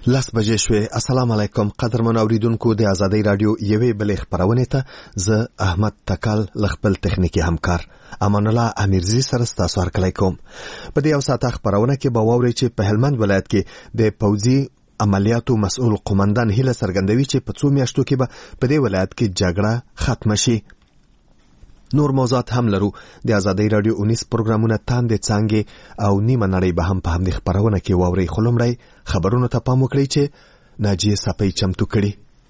لس بجې شوې. السلام علیکم قدرمن اوریدونکو د آزادۍ رادیو یوې بلې خبرونه ته زه احمد تکال خپل تخنیکی همکار امان الله امیرزی سره تاسو ورکړی کوم. په دې یو ساعت خبرونه کې به واورئ چې په هلمند ولایت کې د پوځي عملیاتو مسؤل قومندان هیله څرګندوي چې په څو میاشتو کې به په دې ولایت کې جګړه ختم شي. نور موضوعات هم لرو. د آزادۍ رادیو 19 پروګرامونه تاندې څنګه او نیمه نړۍ به هم په همدې خبرونه کې واوري. خلمړی خبرونه ته پام وکړئ چې ناجیه صفی چمتو کړي.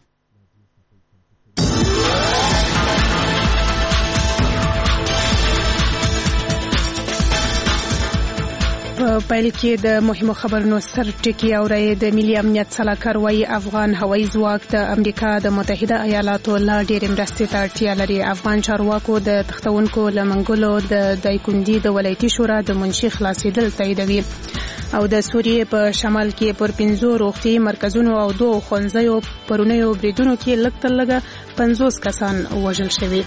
پیل کې د مهمو خبرونو سر ټکی اوري. د ملي امنیت سلاکار وايي افغان هوایي ځواک د امریکا د متحده ایالاتو له ډېرې مرستې ته اړتیا لري. افغان چارواکو د تختونکو لمنګلو د دایکندي د ولایتي شورا د منشي خلاصېدل تاییدوي. او د سوریې په شمال کې پر 5 روغتي مرکزونو او 2 ښوونځیو پرونیو بریدونو کې لږ تر لږه 50 کسان وژل شوي.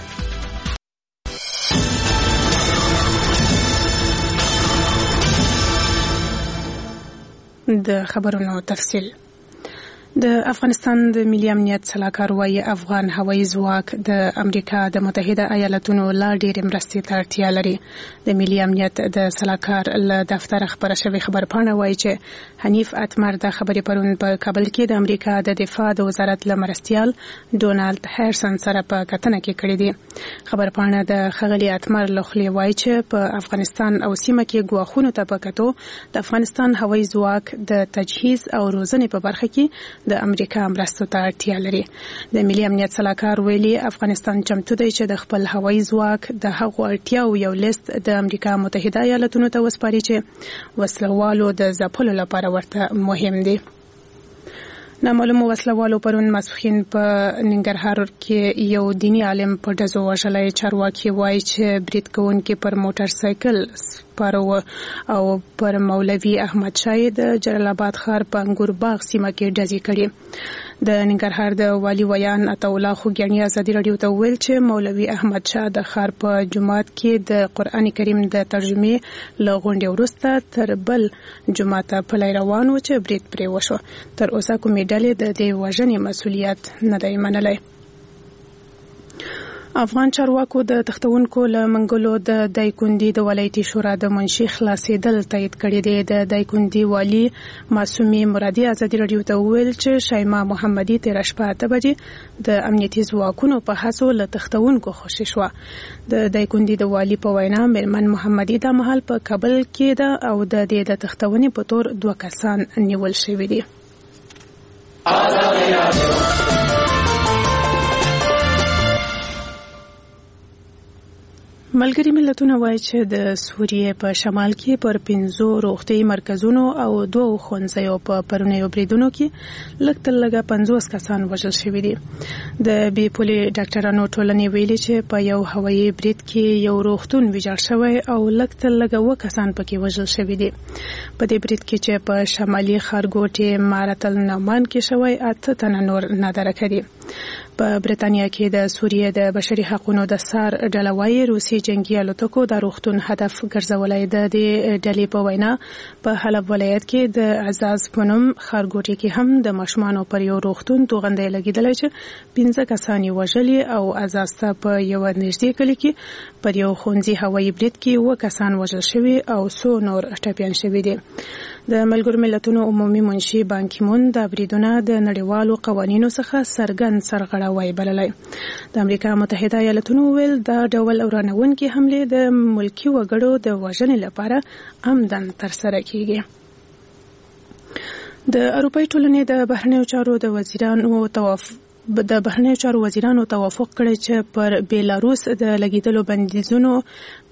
د خبرونو تفصیل. د افغانستان د ملي امنیت سلاکار وايي افغان هوایي ځواک د امریکا د متحده ایالاتونو له ډېرې مرستې ته اړتیا لري. د ملي امنیت د سلاکار له دفتر خبره شوی خبرپاڼه وايي چې حنیف اتمر د خبرې پرون په کابل کې د امریکا د دفاع د وزارت له مرستیال ډونالد هرسن سره په کتنه کې کړې دي. خبرپاڼه د خغلی اتمر له خولې وايي چې په افغانستان او سیمه کې ګواښونو ته په کتو د افغانستان هوایي ځواک د تجهیز او روزنې په برخه کې د امریکا مرستو ته اړتیا لري. د ملي امنیت سلاکار ویلي افغانستان چمتو دی چې د خپل هوایي ځواک د هغو اړتیاو یو لیست د امریکا متحده ایالاتونو ته وسپاري چې وسلوالو د ځپلو لپاره ورته مهم دي. نامعلومو وسلوالو پرون ماسپښین په ننګرهار کې یو دینی عالم په ډزو وژلی. چارواکي وایي چې برید کوونکي پر موټر سایکل سپاره او پر مولوي احمد شاه د جلال آباد ښار په انګور باغ سیمه کې ډزې کړي. د ننګرهار د والي ویان عطاالله خوګیاڼي ازادي راډیو ته وویل چې مولوي احمد شاه د ښار په جومات کې د قرآن کریم د ترجمې له غونډې وروسته تر بل جومات پلی روان و چې برید پرې وشو. تر اوسه کومې ډلې د دې وژنې مسؤلیت نه دی منلی. افغان چارواکو د تختونکو له منګلو د دایکندي د ولایتي شورا د منشي خلاصېدل تایید کړي دي. د دایکندي والي معصومي مرادي ازادي راډیو ته وویل چې شایما محمدي تېره شپه 8 بجې د امنیتي ځواکونو په هڅو له تختونکو خوشي شوه. د دایکندي د والي په وینا میرمن محمدي دا مهال په کابل کې ده او د دې د تختونې په تور 2 کسان نیول شوي دي. ملګري ملتونه وایي چې د سوریې په شمال کې پر 5 روغتي مرکزونو او 2 ښوونځیو په پرونیو بریدونو کې لږ تر لږه 50 کسان وژل شوي دي. د بې پولې ډاکټرانو ټولنې ویلي چې په یو هوایي برید کې یو روغتون ویجاړ شوی او لږ تر لږه 2 کسان پکې وژل شوي دي. په دې برید کې چې په شمالي ښارګوټي مارت النعمان کې شوی 8 تنه نور نادرکه دي. په برېټانیا کې د سوریې د بشري حقوقو د سار ډله وايي روسي جنگي الوتکو د روغتون هدف ګرځولی. د دې ډلې په وینا په حلب ولایت کې د عزاز پونم ښارګوټي کې هم د ماشومانو پر یو روغتون توغندۍ لګېدلی چې 15 کسان یې وژلي او عزاز ته په یو نږدې کلي کې پر یو ښوونځي هوایي برید کې 2 کسان وژل شوي او 100 نور ټپیان شوي دي. د ملګرو ملتونو عمومي منشي بان کی مون د بریدونو د نړیوالو قوانینو څخه څرګند سرغړاوی بللی. د امریکا متحده ایالاتونو ویل دا ډول ورانوونکې حملې د ملکي وګړو د وژنې لپاره عمدن ترسره کیږي. د اروپای ټولنې د بهرنیو چارو د وزیرانو توافق کړی چې پر بیلاروس د لګیدلو بندیزونو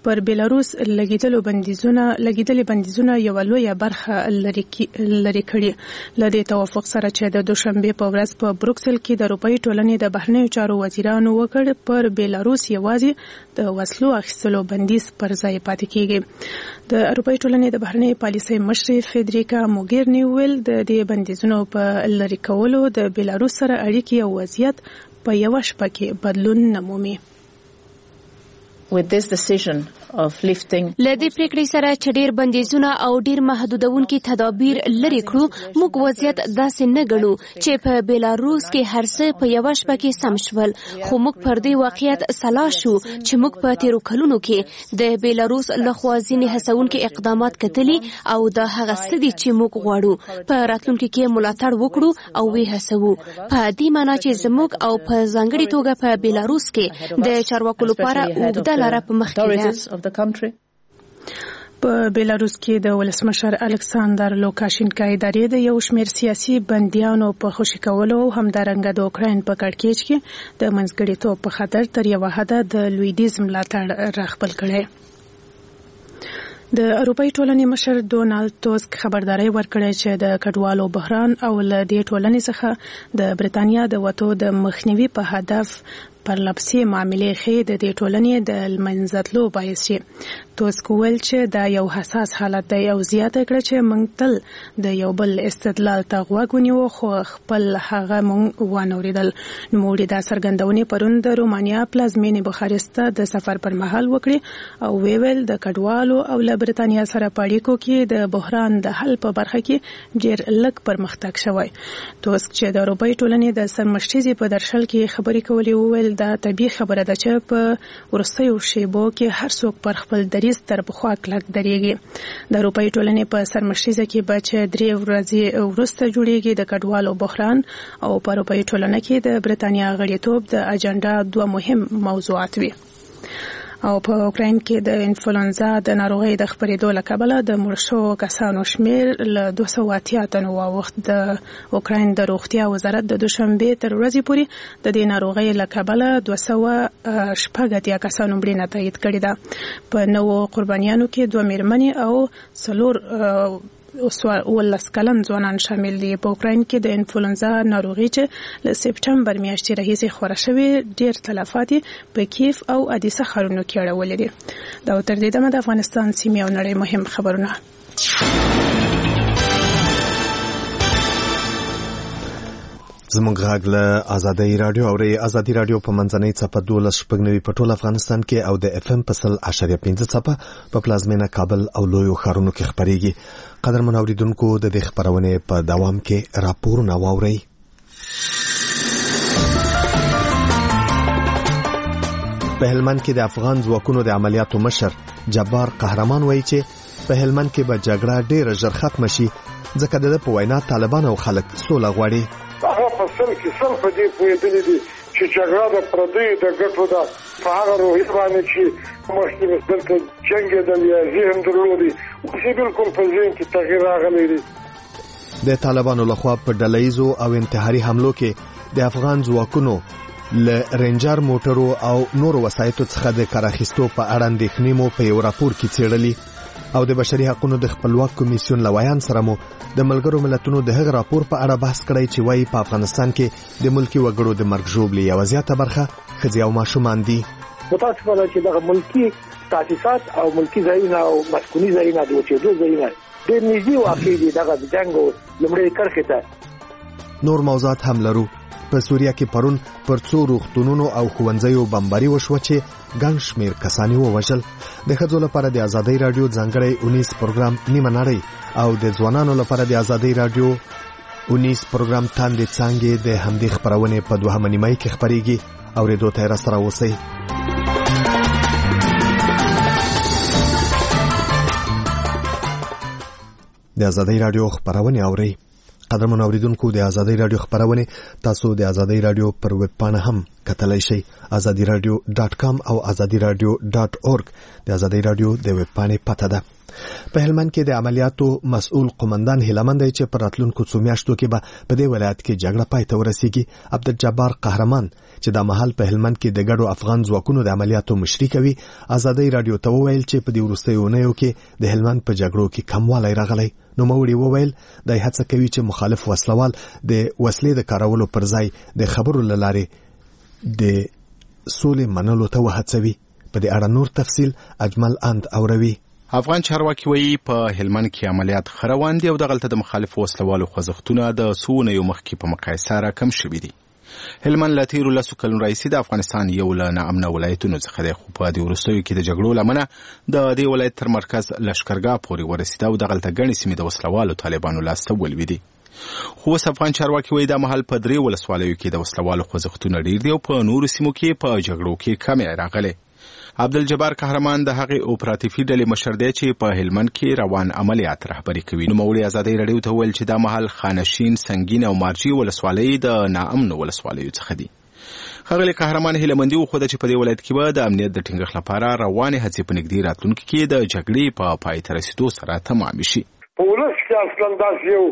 بندیزونه یو لویه برخه لري کړي. لدې توافق سره چې د دوشنبه په ورځ په بروکسل کې د اروپای ټولنې د بهرنیو چارو وزیرانو وکړ پر بیلاروس یوازې د وسلو اخیستلو بندیز پر ځای پاتې کیږي. د اروپای ټولنې د بهرنی پالیسۍ مشرې فیدریکا موګیرني ویل د دې بندیزونو په لری کولو د بیلاروس سره اړیکې او وضعیت په یو شپه کې بدلون نه مومي. With this decision, لدې پریکړې سره چې ډېر بندیزونه او ډېر محدودونکي تدابیر لري کړو موږ وضعیت داسې نه ګڼو چې په بیلاروس کې هر څه په یوه شپه کې سم شول خو موږ پر دې واقعیت سلا شو چې موږ په تیرو کلونو کې د بیلاروس لخوا ځینې هڅونکي اقدامات کتلي او دا هغه څه دي چې موږ غواړو په راتلونکي کې ملاتړ وکړو او وی هڅو په دې معنی چې زموږ او په ځانګړي توګه په بیلاروس کې د چارواکو لپاره اوږده لاره په مخ کې ده. په بیلاروس کې د ولسمشر الکساندر لوکاشینکا ادارې د یو شمېر سیاسي بندیانو په خوشي کولو او همدارنګه د اوکراین په کړکېچ کې د منځګړیتوب په خاطر تر یوه حده د لویدیز ملاتړ راخپل کړی. د اروپای ټولنې مشر ډونالد ټاسک خبرداري ورکړې چې د کډوالو بحران او له دې ټولنې څخه د بریتانیا د وټو د مخنیوي په هدف پرلپسې معاملې ښې د دې ټولنې د لمنځتلو باعث شي. ټاسک ویل چې دا یو حساس حالت دی او زیاته کړه چې موږ تل د یو بل استدلال ته غوږ ونیو خو خپل هغه موږ وانوریدل. نوموړي دا څرګندونې پرون د رومانیا پلازمینې بخارست ته د سفر پر مهال وکړي او ویل د کډوالو او له بریتانیا سره په اړیکو کې د بحران د حل په برخه کې ډېر لږ پرمختګ شوی. ټاسک چې د اروپای ټولنې د سرمشتیزې په درشل کې خبرې کولې وویل دا طبیعي خبره ده چې په وروستیو شیبو کې هر څوک پر خپل دریځ تر پخوا کلک درېږي. د اروپای ټولنې په سرمشتیزه کې به چې 3 ورځې وروسته جوړیږي د کډوالو بحران او په اروپای ټولنه کې د بریتانیا غړیتوب د اجنډا 2 مهم موضوعات وي. او په اوکراین کې د انفلونزا د ناروغۍ د خپرېدو له کبله د مړ شوو کسانو شمېر له 280 تنو واوښت. د اوکراین د روغتیا وزارت د دوشنبې تر ورځې پورې د دې ناروغۍ له کبله 280 کسانو مړینه تایید کړې ده. په نوو قربانیانو کې 2 میرمنې او 13 کلن ځوانان شامل دي. په اوکراین کې د انفلونزا ناروغي چې له سپټمبر میاشتې راهیسې خوره شوې ډېر تلفات په کیف او ادیسه ښارونو کې اړولې دي. دا تر دې دمه د افغانستان سیمې او نړۍ مهم خبرونه. زموږ غږ له آزادۍ رادیو اوري. آزادۍ رادیو په منځنۍ څپه 12.9 په ټول افغانستان کې او د اف ام په 100.5 څپه په پلازمینه کابل او لویو ښارونو کې خبريږي. قدرمن اوریدونکو د دې خبرونه په دوام کې راپورونه واوري. په هلمند کې د افغان ځواکونو د عملیاتو مشر جبار قهرمان وایي چې په هلمند کې به جګړه ډېره ژر ختم شي ځکه د په وینا طالبان او خلک سوله غواړي. هغه فصل کې سم په دې پوهېدلې دي چې جګړه د پردیو د ګټو ده په هغه روحیه باندې چې مخکې دلته جنګېدل یا ذهن درلودي اوس یې بلکل په ذهن کې تغییر راغلی دی. د طالبانو لخوا په ډلهییزو او انتحاري حملو کې د افغان ځواکونو له رینجر موټرو او نورو وسایطو څخه د کار اخیستو په اړه اندېښنې مو په یو راپور کې څېړلي او د بشري حقوقو د خپلواک کمیسیون لویان سره مو د ملګرو ملتونو د هغه راپور په اړه بحث کړی چې وايي په افغانستان کې د ملکی وګړو د مرګ ژوبلې یو زیاته برخه ښځې او ماشومان دي. متاسفانه چې دغه ملکی تاسیسات او ملکی ځایونه او مسکوني ځایونه د اوسېدو ځایونه ډېر نږدې واقع دي دغه د جنګ لومړۍ کرښې ته. نور موضوعات هم لرو. په سوریه کې پرون پر 2 روغتونونو او ښوونځیو بمباري وشوه چې ګڼ شمېر کسان ووژل. د ښځو لپاره د آزادۍ رادیو ځانګړی 19 پروګرام نیمه نړۍ او د ځوانانو لپاره د آزادۍ رادیو 19 پروګرام تاندې څانګې د همدې خبرونې په 2 نیمه کې خبريږي. اورېدو ته راسره اوسئ. د آزادۍ رادیو خبرونه اورئ. قدرمن اوریدونکو د آزادۍ رادیو خبرونه تاسو د آزادۍ رادیو پر ویب پاڼه هم کتلای شئ. azadiradio.com او azadiradio.org د آزادۍ رادیو د ویب پاڼې پته ده. په هلمند کې د عملیاتو مسؤل قومندان هلمند چې پر راتلونکو څو میاشتو کې به په دې ولایت کې جګړه پای ته ورسیږي عبدالجبار قهرمان چې د مهال په هلمند کې د ګډو افغان ځواکونو د عملیاتو مشري کوي آزادۍ رادیو ته وویل چې په دې وروستیو اونیو کې د هلمند په جګړو کې کموالی راغلی. نو موري وویل د هڅه کوي چې مخالف وسلوال د وسلې د کارولو پر ځای د خبرو لاره د سولې منلو ته وهڅوي. په دې اړه نور تفصیل اجمل اند اوروي. افغان چارواکي وایي په هلمند کې عملیات خروان دي او دغلته د مخالف وسلوالو خوځښتونه د سونه یو مخکې په مقایسه راکم شوي دي. هلمند له تیرو 10 کلونو راهیسې د افغانستان یو له ناامنه ولایتونو څخه دی، خو په دې وروستیو کې د جګړو له امله د دې ولایت تر مرکز لښکرګاه پورې ورسېده او دغلته ګڼې سیمې د وسلوالو طالبانو لاسته ولوېدې. خو اوس افغان چارواکي وایي دا مهال په 3 ولسوالیو کې د وسلوالو خوځښتونه ډېر دي او په نورو سیمو کې په جګړو کې کمې راغلې. عبدالجبار قهرمان د هغې اپراتیفي ډلې مشر دی چې په هلمند کې روان عملیات رهبري کوي. نوموړي ازادۍ راډیو ته وویل چې دا مهال خانشین، سنګین او مارجې ولسوالۍ د ناامنو ولسوالیو څخه دي. ښاغلي قهرمان هیلهمندي وښوده چې په دې ولایت کې به د امنیت د ټینګښت لپاره روانې هڅې په نږدې راتلونکي کې د جګړې په پای ته رسېدو سره تمامې شي. په ولس کې اصلا داسې یو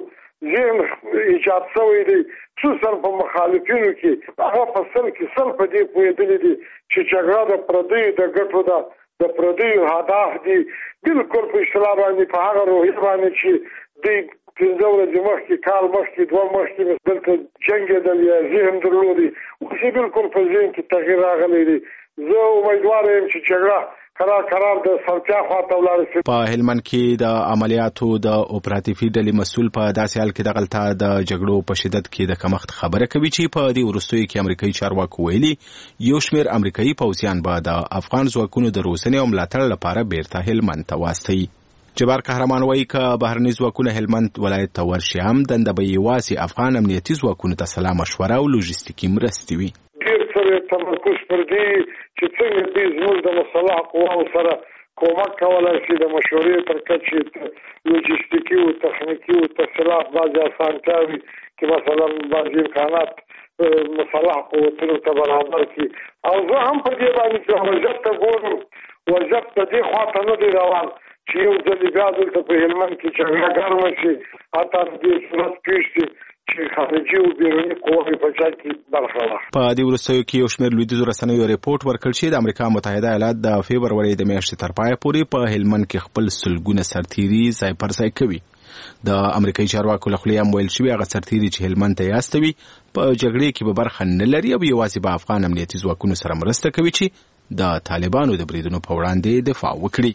ذهن ایجاد شوی دی خصوصا په مخالفینو کې هغه په سل کې سل په دې پوهېدلي دي چې جګړه د پردیو د ګټو ده، د پردیو هدف دي. بالکل په اصطلاح باندې په هغه روحیه باندې چې دوی 15 ورځې مخکې، کال مخکې، 2 مخکې دلته جنګېدل یا ذهن درلودي، اوس یې بالکل په ذهن کې تغییر راغلی دی. زه امیدواره یم چې جګړه قرار د سلطیا خواته ولاړ شي. په هلمند کې د عملیاتو د اپراتیفي ډلې مسؤل په داسې حال کې دغلته د جګړو په شدت کې د کمښت خبره کوي چې په دې وروستیو کې امریکایي چارواکو ویلي یو شمېر امریکایي پوځیان به د افغان ځواکونو د روزنې او ملاتړ لپاره بیرته هلمند ته واستوي. جبار قهرمان وایي که بهرني ځواکونه هلمند ولایت ته ورشي هم دنده به یوازې افغان امنیتي ځواکونو ته سلا مشوره او لوژستیکي مرستې وي. ډېر څه تمرکز پر دې چې څنګه دوی زموږ د مسلح قواو سره کومک کولی شي د مشورې تر کچې لوجستیکي او تخنیکي او تفصیلات بعضې اسانتیاوې چې مثلا بعضې امکانات مسلح قوتونو ته برابر کړي. او زه هم په دې باندې چې وضعیت ته ګورم، وضعیت د دې خواته نه دی روان چې یو ځل بیا دلته په هلمند کې جګړه ګرمه شي، حتی د دې صورت پېښ شي چې خارجي او بیروني قواوې په چا کې برخه واخلي. په دې وروستیو کې یو شمېر لویدیځو رسنیو ریپورټ ورکړ چې د امریکا متحده ایالات د فبرورۍ د میاشتې تر پایه پورې په هلمند کې خپل سلګونه سرتیري ځای پر ځای کوي. د امریکایي چارواکو له خولې هم ویل شوي هغه سرتیري چې هلمند ته یې استوي په جګړې کې به برخه نه لري او یوازې به افغان امنیتي ځواکونو سره مرسته کوي چې د طالبانو د بریدونو په وړاندې دفاع وکړي.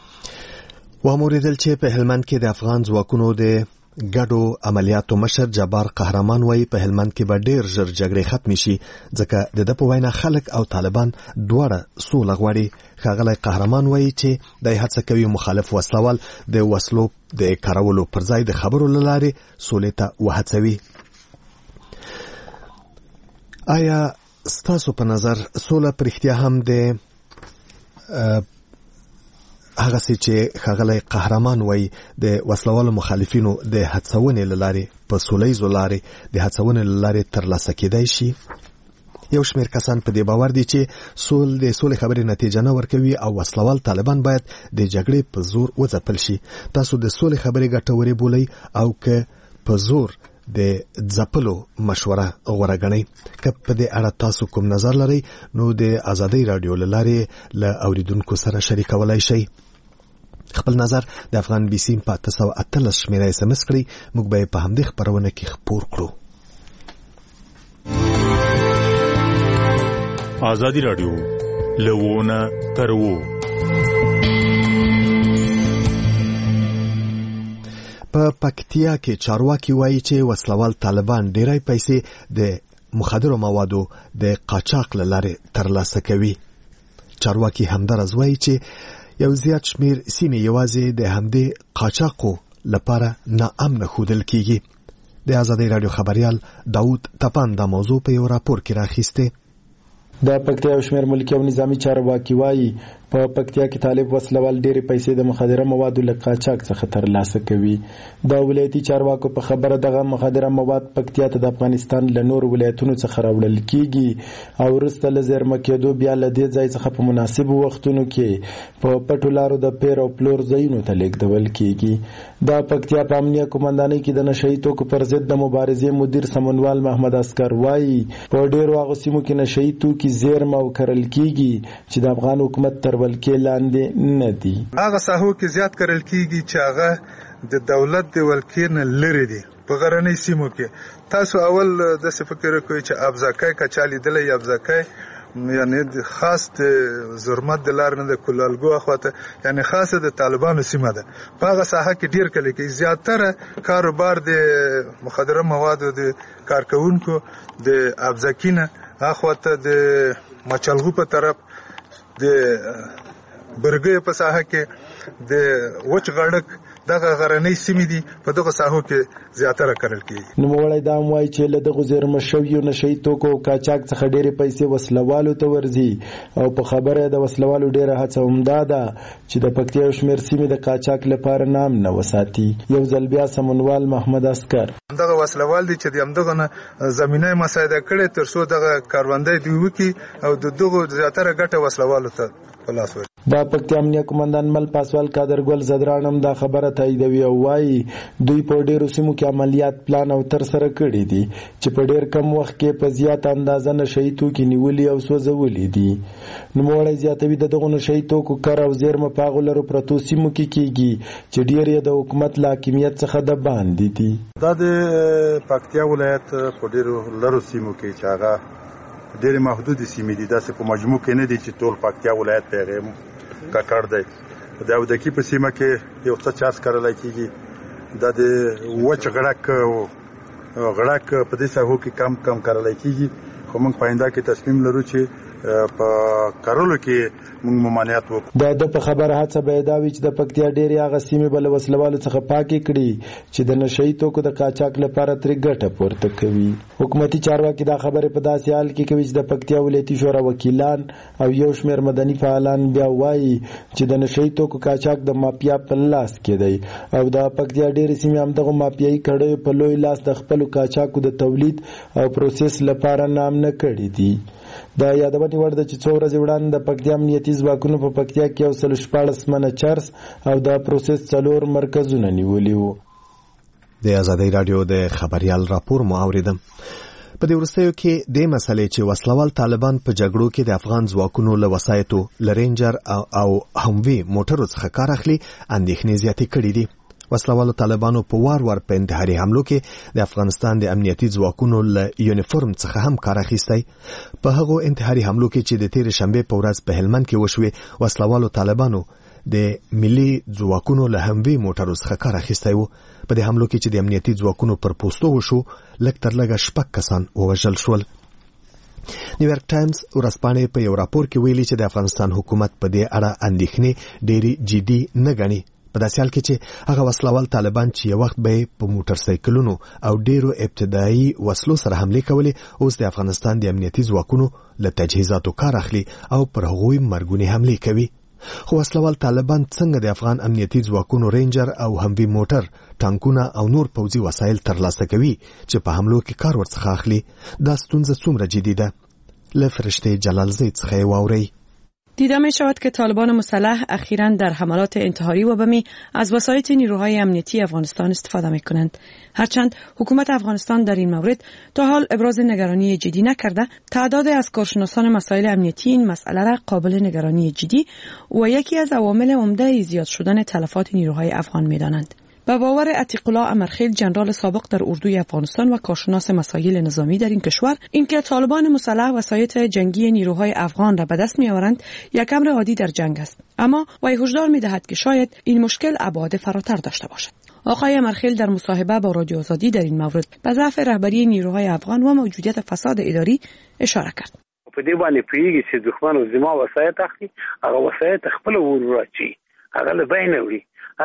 واموریدل چې په هلمند کې د افغان ځواکونو د ګډو عملیاتو مشر جبار قهرمان وایي په هلمند کې به ډېر ژر جګړې ختمې شي ځکه د ده په وینا خلک او طالبان دواړه سوله غواړي. ښاغلی قهرمان وایي چې دی هڅه کوي مخالف وسلوال د وسلو د کارولو پر ځای د خبرو له لارې سولې ته وهڅوي. آیا ستاسو په نظر سوله په رښتیا هم د هغه څه چې ښاغلی قهرمان وایي د وسلوالو مخالفینو د هڅونې له لارې په سولیزو لارې د هڅونې له لارې ترلاسه کېدای شي؟ یو شمېر کسان په دې باور دي چې د سولې خبرې نتیجه نه ورکوي او وسلوال طالبان باید د جګړې په زور وځپل شي. تاسو د سولې خبرې ګټورې بولئ او که په زور د ځپلو مشوره غوره ګڼئ؟ که په دې اړه تاسو کوم نظر لرئ نو د ازادۍ راډیو له لارې له اوریدونکو سره شریکولی شئ. خپل نظر د افغان بي سي په 818 شمېره SMS کړئ. موږ به په همدې خپرونه کې خپور کړو. ازادي راډیو لوونه ترو په پکتیا کې چارواکي وایي چې وسلوال طالبان ډېری پیسې د مخدرو موادو د قاچاق له لارې ترلاسه کوي. چارواکي همدارز وایي چې یو زیات شمیر سیمې یوازې د همدې قاچاقو لپاره ناامنه ښودل کیږي. د ازادۍ راډیو خبریال داود تپان دا موضوع په یو راپور کې راخیسته. د پکتیا یو شمېر ملکي او نظامي چارواکي وایي په پکتیا کې طالب وسلوال ډېرې پیسې د مخدره موادو له قاچاق څخه ترلاسه کوي. د ولایتي چارواکو په خبره دغه مخدره مواد پکتیا ته د افغانستان له نورو ولایتونو څخه راوړل کیږي او وروسته له زیرمه کېدو بیا له دې ځای څخه په مناسبو وختونو کې په پټو لارو د پیر او پلور ځایونو ته لیږدول کیږي. د پکتیا په امنیه قومندانۍ کې د نشهیي توکو پر ضد د مبارزې مدیر سمونوال محمد اسکر وایي په ډېرو هغو سیمو کې نشهیي توکي زیرمه او کرل کیږي چې د افغان حکومت تر ولکې لاندې نه دي. هغه ساحو کې زیات کرل کیږي چې هغه د دولت د ولکې نه لري دي. په غرنۍ سیمو کې تاسو اول د څه فکر کوئ چې ابزاکای کچالي دلې ابزاکای یعنی خاص د زرمت د لار نه د کولالګو اخواته یعنی خاصه د طالبانو سیمه ده. په هغه ساحه کې ډیر کلی کې زیاتره کاروبار د مخدره موادو د کارکونکو د ابزکینه اخواته د مچلغو په طرف د برګې په ساحه کې د وچ غړک دغه غرنۍ سیمې دي په دغه ساحو کې زیاتره کرل کیږي. نو وړای دا موای چې له دغه زیرمه شویو نشي توکو کاچاک څخه ډېرې پیسې وسلوالو ته ورځي او په خبره د وسلوالو ډېره هڅه همدا ده چې د پکتیا شمیر سیمې د کاچاک لپاره نام نه وساتي. یو ځل بیا سمونوال محمد اسکر دغه وسلوال دي چې دغه نه زمينه مساعده کړي تر څو دغه کاروندې دی وکي او دغه زیاتره ګټه وسلوالو ته خلاص وي. دا پکتیا امنیه کمانډان مل پاسوال قادرګل زدرانم دا خبره تاییدوي او وايي دوی په ډیرو سیمو کې عملیات پلان او تر سره کړی دي چې په ډیر کم وخت کې په زیات اندازه نشي توکي نیولې او سوځولې دي. نو وړای زیاتوي دغه نشي توکو کار او زیرمه پاغولرو پروتو سیمو کې کیږي چې ډیر یې د حکومت لا حاکمیت څخه د باندې دي. دا د پکتیا ولایت په ډیرو لرو سیمو کې چې هغه ډېر محدود سیمې دي داسې په مجموع کې نه دي چې ټول پکتیا ولایت پیغام ککړ دی. د اودکی په سیمه کې یو څه چارج کارلای کیږي دا د وچ غړک په دې ساحو کې کم کارلای کیږي خو موږ پاینده کې تصمیم لرو چې په کارولو کې موږ ممانعت وکړو. د په خبره هڅه به دا وي چې د پکتیا ډېرې هغه سیمې بل وسلوالو څخه پاکې کړي چې د نشئی توکو د قاچاق لپاره ترې ګټه پورته کوي. حکومتي چارواکي دا خبره په داسې حال کې کوي چې د پکتیا ولایتي شورا وکیلان او یو شمېر مدني فعالان بیا وایي چې د نشئی توکو قاچاق د مافیا په لاس کې دی او د پکتیا ډېرې سیمې همدغه مافیایي کړیو په لوی لاس د خپلو قاچاقو د تولید او پروسس لپاره نام نه کړي دي. دا یادونه ورده چې څو ورځې وړاندې د پکتیا امنیتي ځواکونو په پکتیا کې 114 منه چرس او د پروسس 4 مرکزونه نیولي وو. د ازادۍ رادیو د خبريال راپور مو اوریدم. په دې وروستیو کې د مسلې چې وسلوال طالبان په جګړو کې د افغان ځواکونو له وسایتو لرینجر او هموي موټرو څخه کار اخلي اندېښنې زیاتې کړې دي. وسلوالو طالبانو په وار په انتحاري حملو کې د افغانستان د امنیتي ځواکونو له یونیفورم څخه هم کار اخیستی. په هغو انتحاري حملو کې چې د تیر شنبه په ورځ په هلمند کې وشوي وسلوالو طالبانو د ملي ځواکونو له هموي موټرو څخه کار اخیستی وو. په دې حملو کې چې د امنیتي ځواکونو پر پوستو وشو لږ تر لږه 6 کسان ووژل شول. نیویارک ټایمز ورځپاڼې په یو راپور کې ویلي چې د افغانستان حکومت په دې اړه اندېښنې ډېری جدي نه ګڼي. په داسې حال کې چې هغه وسلوال طالبان چې یو وخت به په موټر سایکلونو او ډیرو ابتدایي وسلو سره حمله کولې اوس د افغانستان د امنیتي ځواکونو له تجهیزاتو کار اخلي او پر هغوی مرګونې حمله کوي. خو وسلوال طالبان څنګه د افغان امنیتي ځواکونو رینجر او هموي موټر ټانکونه او نور پوځي وسایل ترلاسه کوي چې په حملو کې کار ورڅخه اخلي؟ دا ستونزه څومره جدي ده؟ له فرشته جلال زید څخه واوري. دیده می شود که طالبان مسلح اخیراً در حملات انتحاری و بمی از وسایط نیروهای امنیتی افغانستان استفاده می کنند. هرچند حکومت افغانستان در این مورد تا حال ابراز نگرانی جدی نکرده، تعداد از کارشناسان مسائل امنیتی این مسئله را قابل نگرانی جدی و یکی از عوامل عمده زیاد شدن تلفات نیروهای افغان می دانند. به باور عتیق الله امرخیل جنرال سابق در اردوی افغانستان و کارشناس مسائل نظامی در این کشور، اینکه طالبان مسلح وسایط جنگی نیروهای افغان را به دست می‌آورند یک امر عادی در جنگ است، اما وی هشدار می‌دهد که شاید این مشکل ابعاد فراتر داشته باشد. آقای امرخیل در مصاحبه با رادیو آزادی در این مورد به ضعف رهبری نیروهای افغان و موجودیت فساد اداری اشاره کرد. په دې باندې پیږي چې دښمن زما وسایط اخلي، هغه وسایط خپل ورچی، هغه له بین وړي.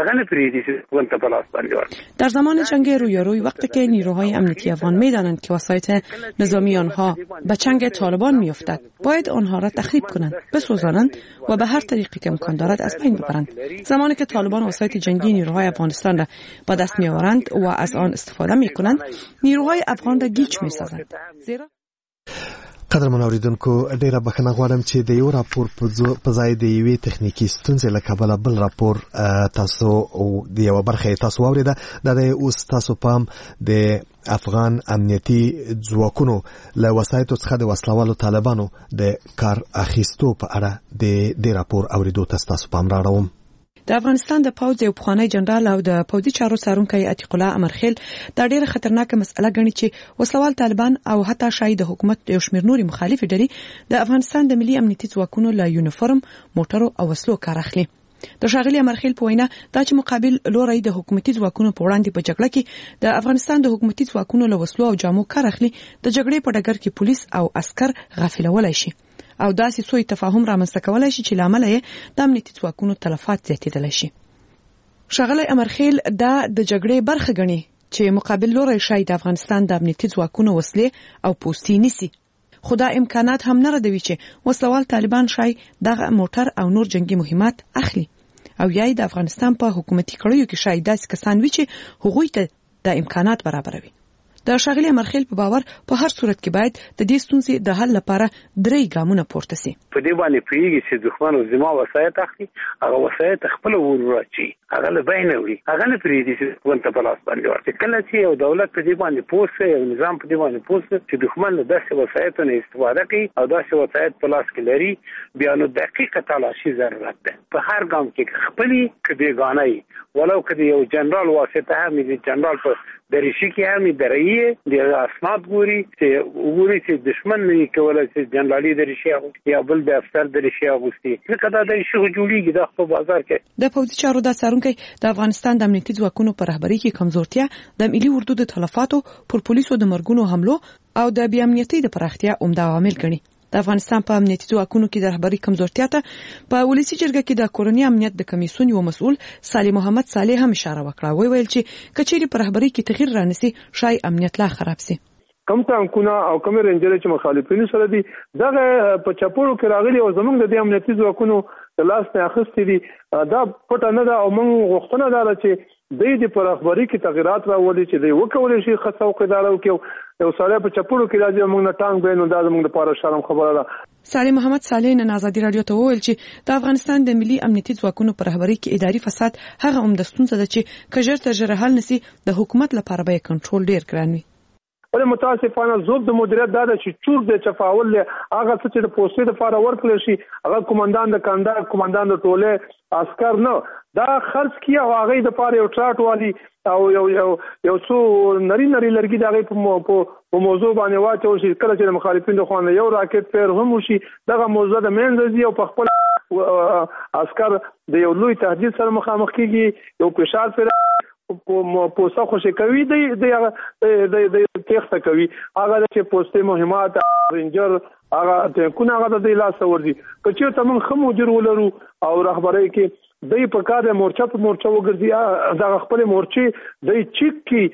در زمان جنگ رویاروی وقتی که نیروهای امنیتی افغان می‌دانند که وسایط نظامی آنها به چنگ طالبان می‌افتد، باید آنها را تخریب کنند، بسوزانند و به هر طریقی که امکان دارد از بین ببرند. زمانی که طالبان وسایط جنگی نیروهای افغانستان را به دست می‌آورند و از آن استفاده می‌کنند، نیروهای افغان را گیج می‌سازند. زیرا قدرمن اوریدونکو ډیره بخښنه غواړم چې د یو راپور په ځای د یوې تخنیکی ستونزې له کبله بل راپور تاسو او د یو برخه تاسو واوریده. دا د اوس تاسو پام د افغان امنیتي ځواکونو له وسایطو څخه د وسلوالو طالبانو د کار اخیستو په اړه د راپور اوریدو ته تاسو پام راوړم. د افغانستان د پوځ یو پخوانی جنرال او د پوځي چارو څارونکی عتیق الله امرخیل دا ډیره خطرناکه مسله ګڼي چې وسلوال طالبان او حتی شاید د حکومت یو شمېر نوري مخالف ډلې د افغانستان د ملي امنیتي ځواکونو له یونیفورم موټرو او وسلو کار اخلي. د ښاغلي امرخیل په وینا دا چې مقابل لوري د حکومتي ځواکونو په وړاندې په جګړه کې د افغانستان د حکومتي ځواکونو له وسلو او جامو کار اخلي د جګړې په ډګر کې پولیس او عسكر غافلولای شي او داسې سوء تفاهم رامنځته کولای شي چې لامل یې د امنیتي ځواکونو تلفات زیاتېدلی شي. ښاغلی امرخیل دا د جګړې برخه ګڼي چې مقابل لوری شاید د افغانستان د امنیتي ځواکونو وسلې او پوستې نیسي، خو دا امکانات هم نه ردوي چې وسلوال طالبان شاید دغه موټر او نور جنگي مهمات اخلي او یا د افغانستان په حکومتي کړیو کې شاید داسې کسان وي چې هغوی ته د امکانات برابروي. د ښاغلي امرخیل په باور په هر صورت کې باید د دې ستونزې د حل لپاره 3 ګامونه پورته سي. په دې باندې پیږي چې دښمن او زما وسایت اخلي، هغه وسایت خپل ورچی، هغه له بین وړي، هغه نه پریږدي چې ونته په لاس باندې ورته. کله چې یو دولت په دې باندې پوسه او نظام په دې باندې پوسه چې دښمن له داسې وسایتو نه استفاده کوي او داسې وسایت په لاس کې لري، بیا نو دقیقه تلاشي ضرورت ده. په هر ګام کې خپلې کدي غانای ولو کدي یو جنرال واسطه هم دي، جنرال په درشي کې هم درایي د اسناد ګوري چې دشمن نه کولای چې جنرالي درشي یا بل د افسر درشي اغوستي ځکه دا د شغل جوړیږي د خپل بازار کې. د پوځي چارو د څارونکي د افغانستان د امنیتي ځواکونو پر رهبري کې کمزورتیا د ملي اردو د تلفاتو پر پولیسو د مرګونو حملو او د بې امنیتۍ د پراختیا عمده عوامل ګڼي. د افغانستان په امنیتي ځواکونو کې د رهبري کمزورتیا ته په ولسی جرګه کې د کورنۍ امنیت د کمیسیون یو مسؤل صالح محمد صالح هم اشاره وکړه. ویل چې کچېری په رهبري کې تغییر رانیسي شای امنیت لا خراب سي. کم ټانکونه او کم رنجر چې مخالفینو سره دي دغه په چپوړو کې راغلي او زمونږ د امنیتي ځواکونو د لاس نه اخستې دي، دا پټه نه ده او موږ غوښتنه ده چې د پر رهبري کې تغیرات راولي چې دوی وکولای شي خاصه څوکیدار او کې یو سړی په چپوړو کې راځي موږ نه ټانک بینو دا موږ لپاره شرم خبره ده. صالح محمد صالح نن آزادي رادیو ته وویل چې د افغانستان د ملي امنیتي ځواکونو پر رهبري کې اداري فساد هغه عمده ستونزه ده چې کجر تر جره حل نسی د حکومت لپاره به کنټرول ډیر ګران وي. ولې متاسفانه زوب د مدیریت دا د چې چور د چفاول هغه څه چې د پوسټې لپاره ورکړل شي هغه کمانډان د کاندار کمانډان د ټوله عسكر نه دا خرڅ کیه او هغه د لپاره یو ټراټ والی او یو څو نری لرګي دغه په موضوع باندې واچو شي کله چې مخالفین د خوانه یو راکټ پیر هم شي دغه موضوع د منځي او په خپل عسكر د یو لوی تهدید سره مخامخ کیږي یو فشار پر پوسه خوشی کوي د تخته کوي هغه چې پوسټې مهمات رنجر هغه ټینکونه هغه د لاس ورځي کچې ته موږ خمو جوړ ولرو او رهبرۍ کې د په کار مورچا په مورچا وګرځي د خپل مورچې د چیک کی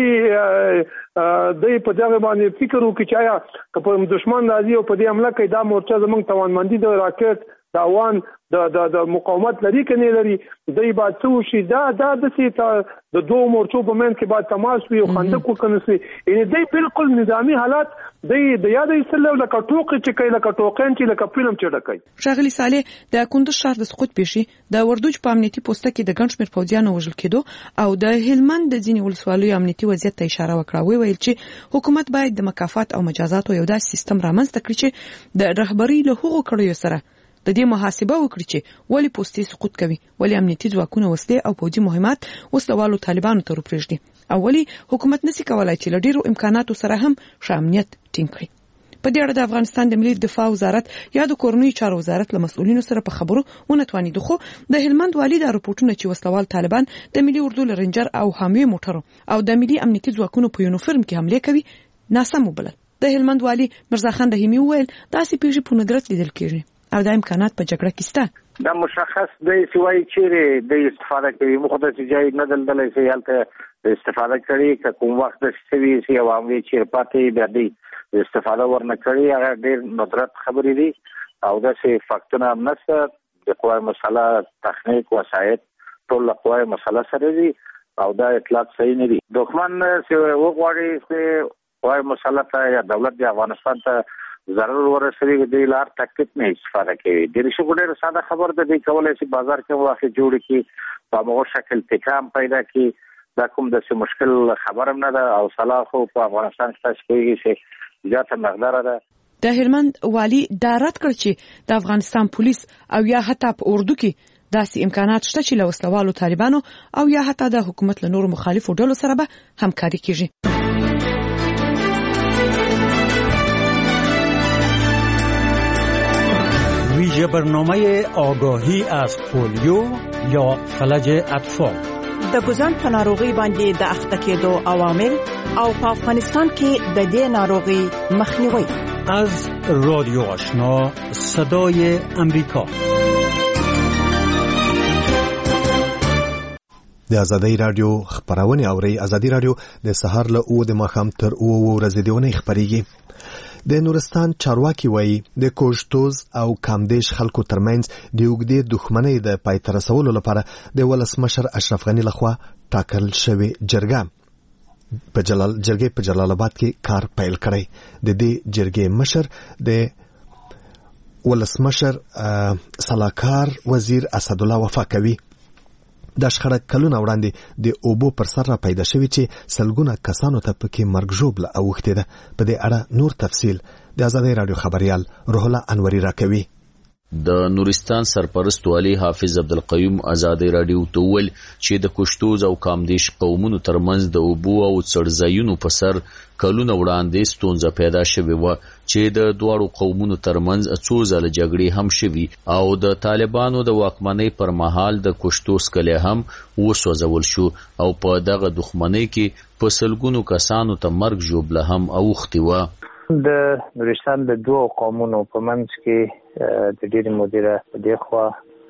د په دغه باندې فکر وکړي چې په دشمن راځي او په دې حمله کوي دا مورچا زمونږ توانمندي د راکټ تاوان د مقاومت لري کني لري دای با څو شي دا د سیته د دوه مورچو په من کې بعد تماس وي او خندق وکنسي یعنی دای بالکل نظامی حالات د یاد ایستل لکه ټوکې چې کوي لکه ټوکین چې لکه فلم چې ډکای. ښاغلي صالح د کندوز ښار د سقوط پیښې د وردوج په امنیتي پوسټ کې د ګڼ شمېر پوځیانو وژل کېدو او د هلمند د ځینې ولسوالیو امنیتي وضعیت ته اشاره وکړه. ویل چې حکومت باید د مکافات او مجازاتو یو داسې سیستم رامنځته کړي چې د رهبري له هغو کړیو سره د دې محاسبه وکړي چې ولی پوسټې سقوط کوي، ولی امنیتي ځواکونه وسلې او پوځي مهمات وسلوالو طالبانو ته ورپرېږدي او ولی حکومت نشي کولای چې له ډیرو امکاناتو سره هم ښه امنیت ټینګ کړي. په دې اړه د افغانستان د ملي دفاع وزارت یا د کورنۍ چارو وزارت له مسؤلینو سره په خبرو ونتوانید، خو د هلمند والي د راپورټونو چې وسلوال طالبان د ملي اردو لرنجر او حامي موټرو او د ملي امنیتي ځواکونو په یونیفورم کې حمله کوي ناسم وبلل. د هلمند والي مرزا خان رحیمي وویل داسې پیښې په ندرت لیدل کیږي او دا امکانات په جګړه کې شته. دا مشخص دی چې وايي چې د استفاده کوي مخته چې جاي نه دلدلې چې یالته استفاده کوي که کوم وخت د سوي سي عوامي چې پاتې بیا دی استفاده ورنه کوي هغه ډېر ندرت خبرې دي او دا چې فاکتونه نشته د قوای مسله تخنیک وسایت ټول قوای مسله سره دي او دا اطلاعات صحیح نه دي. دښمن چې وغواړي چې قوای مسله ته یا دولت د افغانستان ته ضرر ورسوي د لار تکلیف نه استفاده کوي. د رشوت ډېر ساده خبر ده دی کولای شي بازار کې واخې جوړ کی په موږ شکل تکام پیدا کی دا کوم د مشکل خبر نه ده او صلاح خو په افغانستان کې کېږي چې زیاته مقدار ده. د هلمند والي دا رد کړ چې د افغانستان پولیس او یا حتی په اردو کې داسې امکانات شته چې له وسلوالو طالبانو او یا حتی د حکومت له نورو مخالفو ډلو سره به همکاري کیږي. ویژه برنامه آگاهی از پولیو یا فلج اطفال. د ګوزن په ناروغي باندې د اخته کېدو عوامل او په افغانستان کې د دې ناروغي مخنیوي. از رادیو آشنا صدای امریکا. د ازادۍ رادیو خبرونه اوري. ازادۍ رادیو د سهار له 9 د ماښام تر 9 ورځې دیونه خبريږي. د نورستان چارواکي وایي د کوژتوز او کامدیش خلکو ترمنځ د اوږدې دښمنۍ د پای ته رسولو لپاره د ولسمشر اشرف غني لخوا ټاکل شوی جرګه په جلال آباد کې کار پیل کړی. د دې جرګې مشر د ولسمشر سلاکار وزیر اسد الله وفا کوي. د شخړه کلونه وړاندې د اوبو پر سر را پیدا شوی چې سلګونه کسانو ته پکې مرګ ژوبله اوښتې ده. په دې اړه نور تفصیل د ازادۍ رادیو خبريال روح الله انوري راکوي. د نورستان سرپرست والی حافظ عبدالقیوم ازادۍ رادیو ته ویل چې د کوشتوز او کامدیش قومونو ترمنځ د اوبو او څړځایونو په سر کلونه وړاندې ستونزه پیدا شوې و چې د دواړو قومونو ترمنځ څو ځله جګړې هم شوي او د طالبانو د واکمنۍ پر مهال د کوشتوز کلی هم وسوځول شو او په دغه دښمنۍ کې په سلګونو کسانو ته مرګ ژوبله هم اوښتې وه. د نورستان د دوه قومونو په منځ کې د ډېرې مودې په دې خوا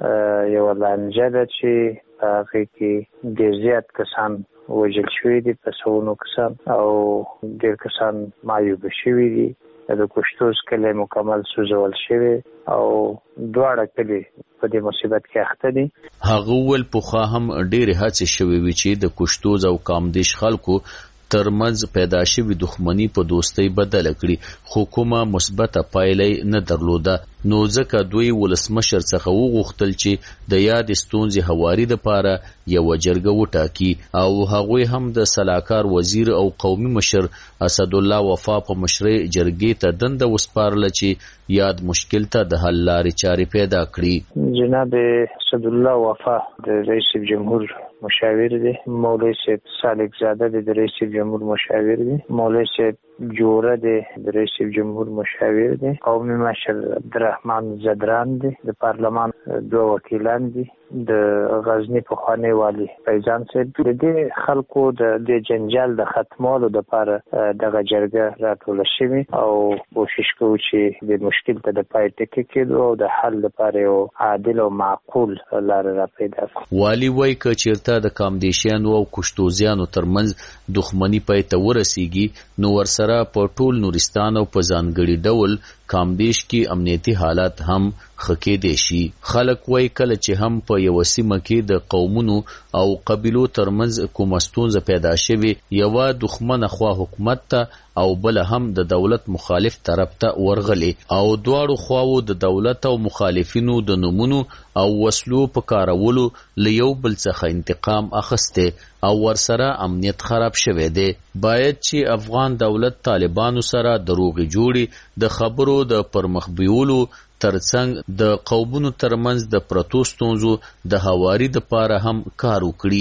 یو لانجه ده چې هغه کې ډېر زیات کسان وژل شوي دي، په سلونو کسان او ډېر کسان معیوب شوي دي. د کوشتوز کلی مکمل سوځول شوی او دواړه کلی په دې مصیبت کې اخته دي. هغه ول پوخا هم ډېر هڅې شوي وي چې د کوشتوز او کامدیش خلکو ترمنځ پیدا شوی دښمنی په دوستۍ بدل کړي، خو کومه مثبته پایله نه درلوده. نو ځکه دوی ولسمشر څخه وغوښتل چې د یاد ستونزې هواري لپاره یو جرګه وټاکي او هغوی هم د سلاکار وزیر او قومي مشر اسد الله وفا په مشرۍ جرګې ته دنده وسپارله چې یاد مشکل ته د حل لارې چارې پیدا کړي. جناب اسد الله وفا د رئیس جمهور مشاور دی، مولوی صاحب سالک زاده د رئیس جمهور مشاور دی، مولوی صاحب جوړه دی د رئیس جمهور مشاور دی، قومي مشر عبدالرحمن زدران دی، د پارلمان دوه وکیلان دي، د غزنی پخوانی والی فیضان صاحب. د دې خلکو د جنجال د ختمولو لپاره دغه جرګه راټوله شوې او کوشش کوو چې د مشکل ته د پای ټکی کېدو او د حل لپاره یو عادل او معقول لاره را پیدا کړو. والی وایي که چېرته د کامدیشیانو او کوشتوزیانو ترمنځ دښمني پای ته ورسیږي نو ورسره په ټول نورستان او په ځانګړي ډول کامدیش کې امنیتي حالات هم خکې دی شي. خلک وایي کله چې هم په یو سیمه کې د قومونو او قبیلو ترمنځ کومه ستونزه پیدا شوي، یوه دښمنه خوا حکومت ته او بل هم د دولت مخالف طرف ته ورغلي او دواړو خواو د دولت او مخالفینو د نومونو او وسلو په کارولو له یو بل څخه انتقام اخسته او ورسره امنیت خراب شوی دی. باید چې افغان دولت طالبانو سره دروغ جوړي د خبرو د پرمخ بیولو ترڅنګ د قومونو ترمنځ د پرتو ستونزو د هواري لپاره هم کار وکړي.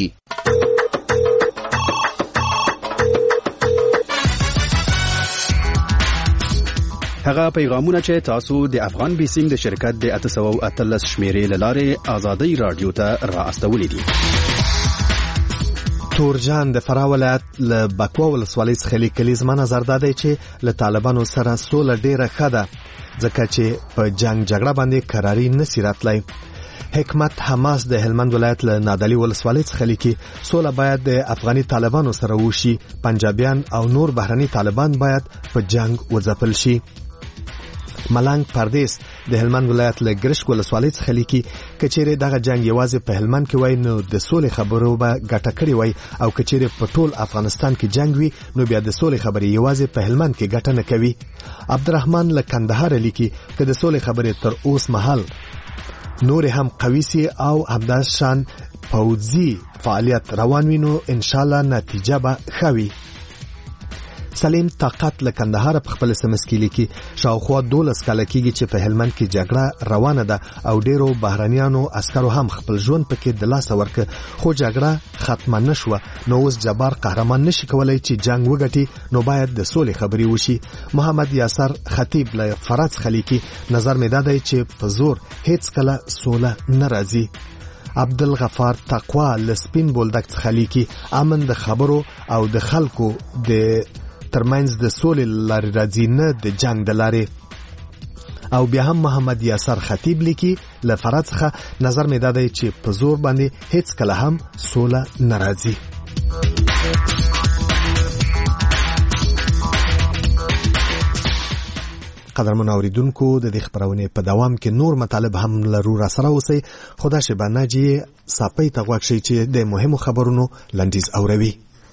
هغه پیغامونه چې تاسو د افغان بیسیم د شرکت د 813 شمیرې لاره ازادي رادیو ته را استولې دي. تورجان د فراه ولایت له بکوا ولسوالۍ څخه لیکلي زما نظر دا دی چې له طالبانو سره سوله ډیره ښه ده ځکه چې په جنگ جګړه باندې قراري نسی راتلی. حکمت حماس د هلمند ولایت له نادعلي ولسوالۍ څخه لیکي سوله باید د افغاني طالبانو سره وشي، پنجابیان او نور بهرني طالبان باید په جنگ وځپل شي. ملنګ پردیس د هلمند ولایت له ګرشک ولسوالۍ څخه لیکي کچېره دغه جنگ یوازې په هلمند کې وای نو د سولې خبرو به ګټه کړې وای او کچېره په ټول افغانستان کې جنگ وي نو بیا د سولې خبرې یوازې په هلمند کې ګټه نه کوي. عبدالرحمن له کندهار لیکي چې د سولې خبرې تر اوس مهال نور هم قوي سي او همداس شان پوځي فعالیت روان وي نو ان شاء الله نتیجه به ښه وي. سلیم طاقت له کندهار په خپل SMS کې لیکي شاوخوا 12 کال کېږي چې په هلمند کې جګړه روانه ده او ډیرو بهرانيانو عسکرو هم خپل ژوند پکې د لاس ورک خو جګړه ختمه نشوه نو اوس جبار قهرمان نشي کولای چې جنگ وګټي نو باید د سولې خبري وشي. محمد یاسر خطیب له فرانس خلیقي نظر مې دادای چې په زور هیڅ کله سوله ناراضي. عبدالغفار تقوا لسپین بولدک خلیقي امن د خبرو او د خلکو د ترمنځ د سولې لارې راځي نه د جنگ د لارې. او بیا هم محمد یاسر خطیب لیکي له فرانس څخه نظر مې دادای چې په زور باندې هیڅ کله هم سوله ناراضي. قدرمن اوریدونکو د دې خبرونه په دوام کې نور مطالب هم لرو را سره اوسئ. خدا شبا ناجی صاحب ته غوښ شي چې د مهمو خبرونو لنډیز اوروي.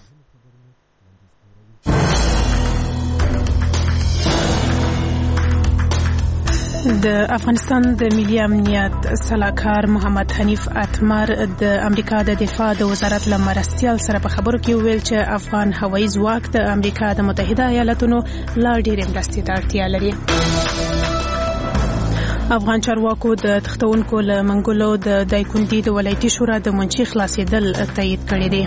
د افغانستان د ملي امنیت سلاکار محمد حنیف اتمر د امریکا د دفاع د وزارت له مرستیال سره په خبرو کې ویل چې افغان هوایي ځواک د امریکا د متحده ایالاتونو لا ډېرې مرستې ته اړتیا لري. افغان چارواکو د تختونکو له منګولو د دایکندي د ولایتي شورا د منشي خلاصېدل تایید کړی دی.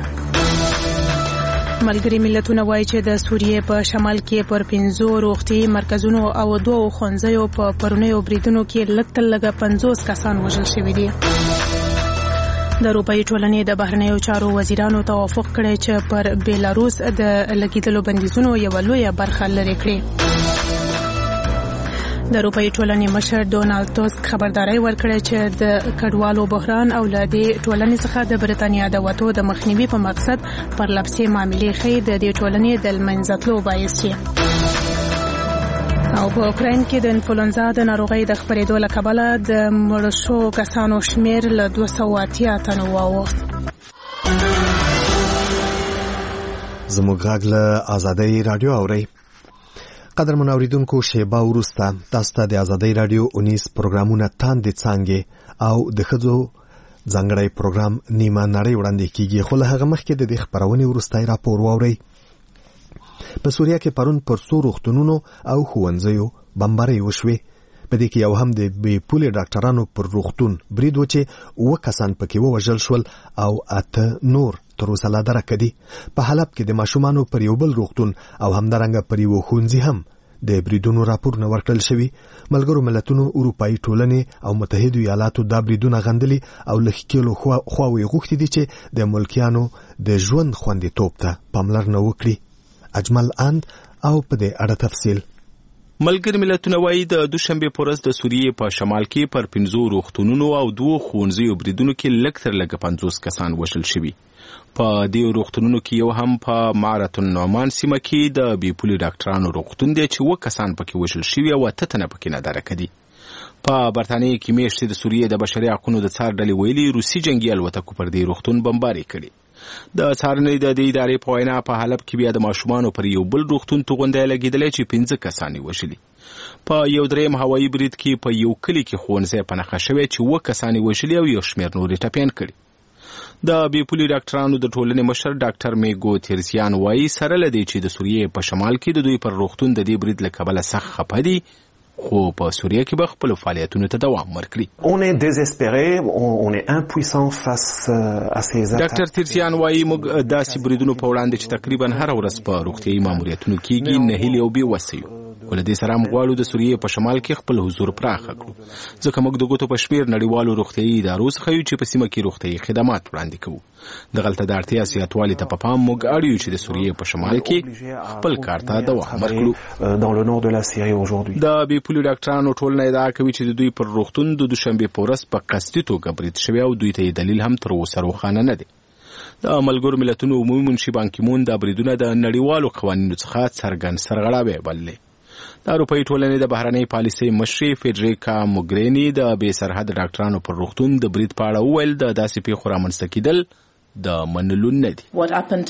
ملګری ملتونه وایي چې د سوریې په شمال کې پر 15 روغتي مرکزونو او 2 ښوونځیو په پرونیو بریدونو کې لږ 50 کسان وژل شوي دي. د اروپایي ټولنې د بهرنیو چارو وزیرانو توافق کړی چې پر بیلاروس د لګیدلو بندیزونو یو لویه برخه لري کړي. د اروپایي ټولنې مشر ډونالد ټاسک خبرداري ورکړه چې د کډوالو بحران او له دې ټولنې څخه د برتانیا د وټو د مخنیوي په مقصد پر لپسې معاملې خې د دې ټولنې د منځتلو باعث شي. او په اوکراین کې د انفلونزا د ناروغۍ د خپرېدو له کبله د مړ شوو کسانو شمیر له 280 تنو واوښت. زموږ غږ له آزادۍ رادیو اورئ. قدرمن اوریدونکو شیبه وروسته تاسو ته د آزادۍ رادیو 19 پروګرامونه تاندې څانګې او د ښځو ځانګړی پروګرام نیمه نړۍ وړاندې کیږي. خو له هغه مخکې د دې خبرونې وروستی راپور واورئ. په سوریه کې پرون پر 100 روغتونونو او ښوونځیو بمبارۍ وشوې. په دې کې یو هم د بې پولې ډاکټرانو پر روغتون برید و چې 9 کسان پکې ووژل شول او 8 نور تر اوسه لا درکه دي. په حلب کې د ماشومانو پر یو بل روغتون او همدارنګه پر یو ښوونځي هم د بریدونو راپورونه ورکړل شوي. ملګرو ملتونو اروپایي ټولنې او متحده ایالاتو دا بریدونه غندلي او له ښکېلو خواوې غوښتي دي چې د ملکیانو د ژوند خوندیتوب ته پاملرنه وکړي. اجمل اند او په دې اړه تفصیل. ملګری ملتونه وایي د دوشنبه په ورځ د سوریې په شمال کې پر 15 روغتونونو او 2 ښوونځیو بریدونو کې لږ تر لږه 50 کسان وژل شوي. په دې روغتونونو کې یو هم په ماراتون نومان سیمه کې د بې پولې ډاکټرانو روغتون دی چې 9 کسان پکې وژل شوي او 8 تنه پکې ندارکه دي. په برتانیې کې میاشتې د سوریې د بشري حقوقو د څار ډلې ویلي روسي جنگي الوتکو پر دې روغتون بمباري کړي. د څارنې د دې ادارې په وینا په حلب کې بیا د ماشومانو پر یو بل روغتون توغندۍ لګېدلې چې 15 کسان وژلي. په یو دریم هوایي برید کې په یو کلي کې ښوونځی په نښه شوی چې 9 کسان وژلي او یو شمېر نور ټپیان کړي. د بې پولې ډاکټرانو د ټولنې مشر ډاکټر میګو تیرزیان وایي سره له دې چې د سوریې په شمال کې د دوی پر روغتون د دې برید له کبله سخت خفه دي خو په سوریه کې به خپل فعالیتونو ته دوام ورکړي. ډاکټر تیرزیان وایي موږ داسې بریدونو په وړاندې چې تقریبا هر ورځ په روغتیایي ماموریتونو کېږي نهیلې او بې وسه یو. له دې سره موږ غواړو د سوریې په شمال کې خپل حضور پراخه کړو ځکه موږ د ګوتو په شمېر نړیوالو روغتیایي ادارو څخه یو چې په سیمه کې روغتیایي خدمات وړاندې کوو. دغلته د اړتیا زیاتوالي ته په پام موږ اړ یو چې د سوریې په شمال کې خپل کار ته دوام ورکړو. د بې پولې ډاکټرانو ټولنه ادعا کوي چې د دوی پر روغتون د دوشنبې په ورځ په قصدي توګه برید شوی او دوی ته دلیل هم تر اوسه روښانه نه دی. د ملګرو ملتونو عمومي منشي بان کی مون دا بریدونه د نړیوالو قوانینو څخه څرګند سرغړاوی بللې. د اروپایي ټولنې د بهرنۍ پالیسۍ مشرې فیډریکا موګریني د بې سرحد ډاکټرانو پر روغتون د برید په اړه وویل د داسې پیښو رامنځته کېدل د منلو نه دي. دا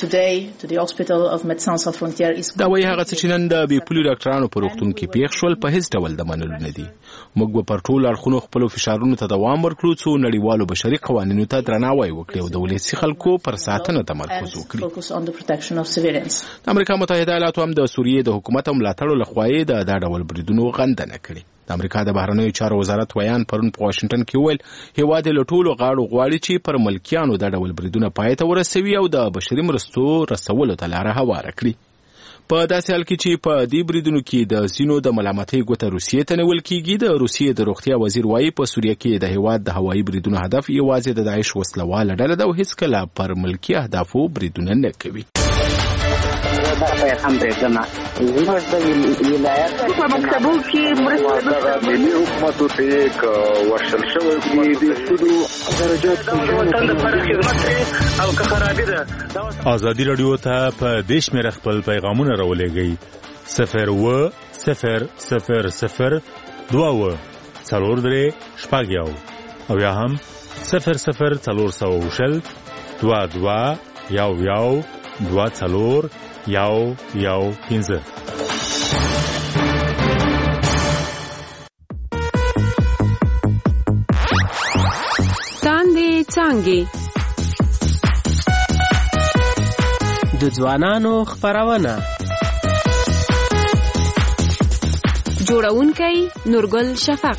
وایي هغه څه چې نن د بې پولي ډاکټرانو په روغتون کې پیښ شول په هیڅ ډول د منلو نه دي. موږ به پر ټولو اړخونو خپلو فشارونو ته دوام ورکړو څو نړیوالو بشري قوانینو ته درناوی وکړي او د ولسي خلکو پر ساتنه تمرکز وکړي. د امریکا متحده ایالاتو هم د سوریې د حکومت او ملاتړو لخوا یې د دا ډول بریدونو غندنه کړې. د امریکا د بهرنیو چارو وزارت ویان پرون په واشنگټن کې وویل هیواد له ټولو غاړو غواړي چې پر ملکیانو د ډول بریدونه پای ته ورسوي او د بشري مرستو رسولو ته لاره هواره کړي. په داسې حال کې چې په دې بریدونو کې د ځینو د ملامتۍ ګوته روسیې ته نیول کېږي. د روسیې د روغتیا وزیر وایي په سوریه کې د هیواد د هوایي بریدونو هدف یوازې د داعش وسلواله ډله ده او هیڅکله پر ملکي اهدافو بریدونه نه کوي. دا پیغام دی کنه زموږ د ولایت په مکتبو کې مرسته ملي حکومت ته یک ورشل شوی دی د سودو درجات وطن لپاره خدمت او که خرابې ده. ازادي رادیو ته په دیش مې خپل پیغامونه راولېږئ 01000 22 او یا هم 00400 22 15. تاندې څانګې د ځوانانو خپرونه جوړونکی نورګل شفق.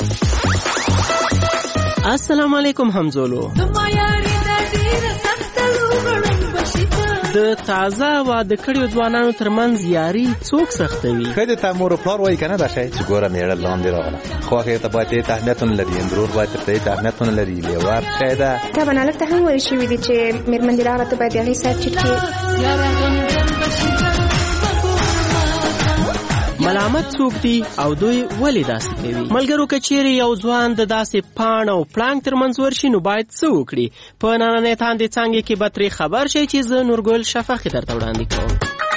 السلام علیکم همزولو. د تازه واده کړیو ځوانانو ترمنځ یاري څوک سختوي؟ خدای ته مور او پلار وایي کنه دا شی چې ګوره میړه لاندې راغله خو هغه ته باید ته اهمیت نه لري اندرور باید ته اهمیت نه لري لیوار شی دا دا بنالک ته هم وایي شوی دی چې میرمن دې راغله ته باید هغه سات چټکی ملامت څوک دي او دوی ولې داسې کوي؟ ملګرو که چیرې یو ځوان د داسې پاڼ او پړانګ ترمنځ ورشي نو باید څه وکړي؟ په نننۍ تاندې څانګې کې به ترې خبر شئ چې زه نورګل شفق درته وړاندې کوم.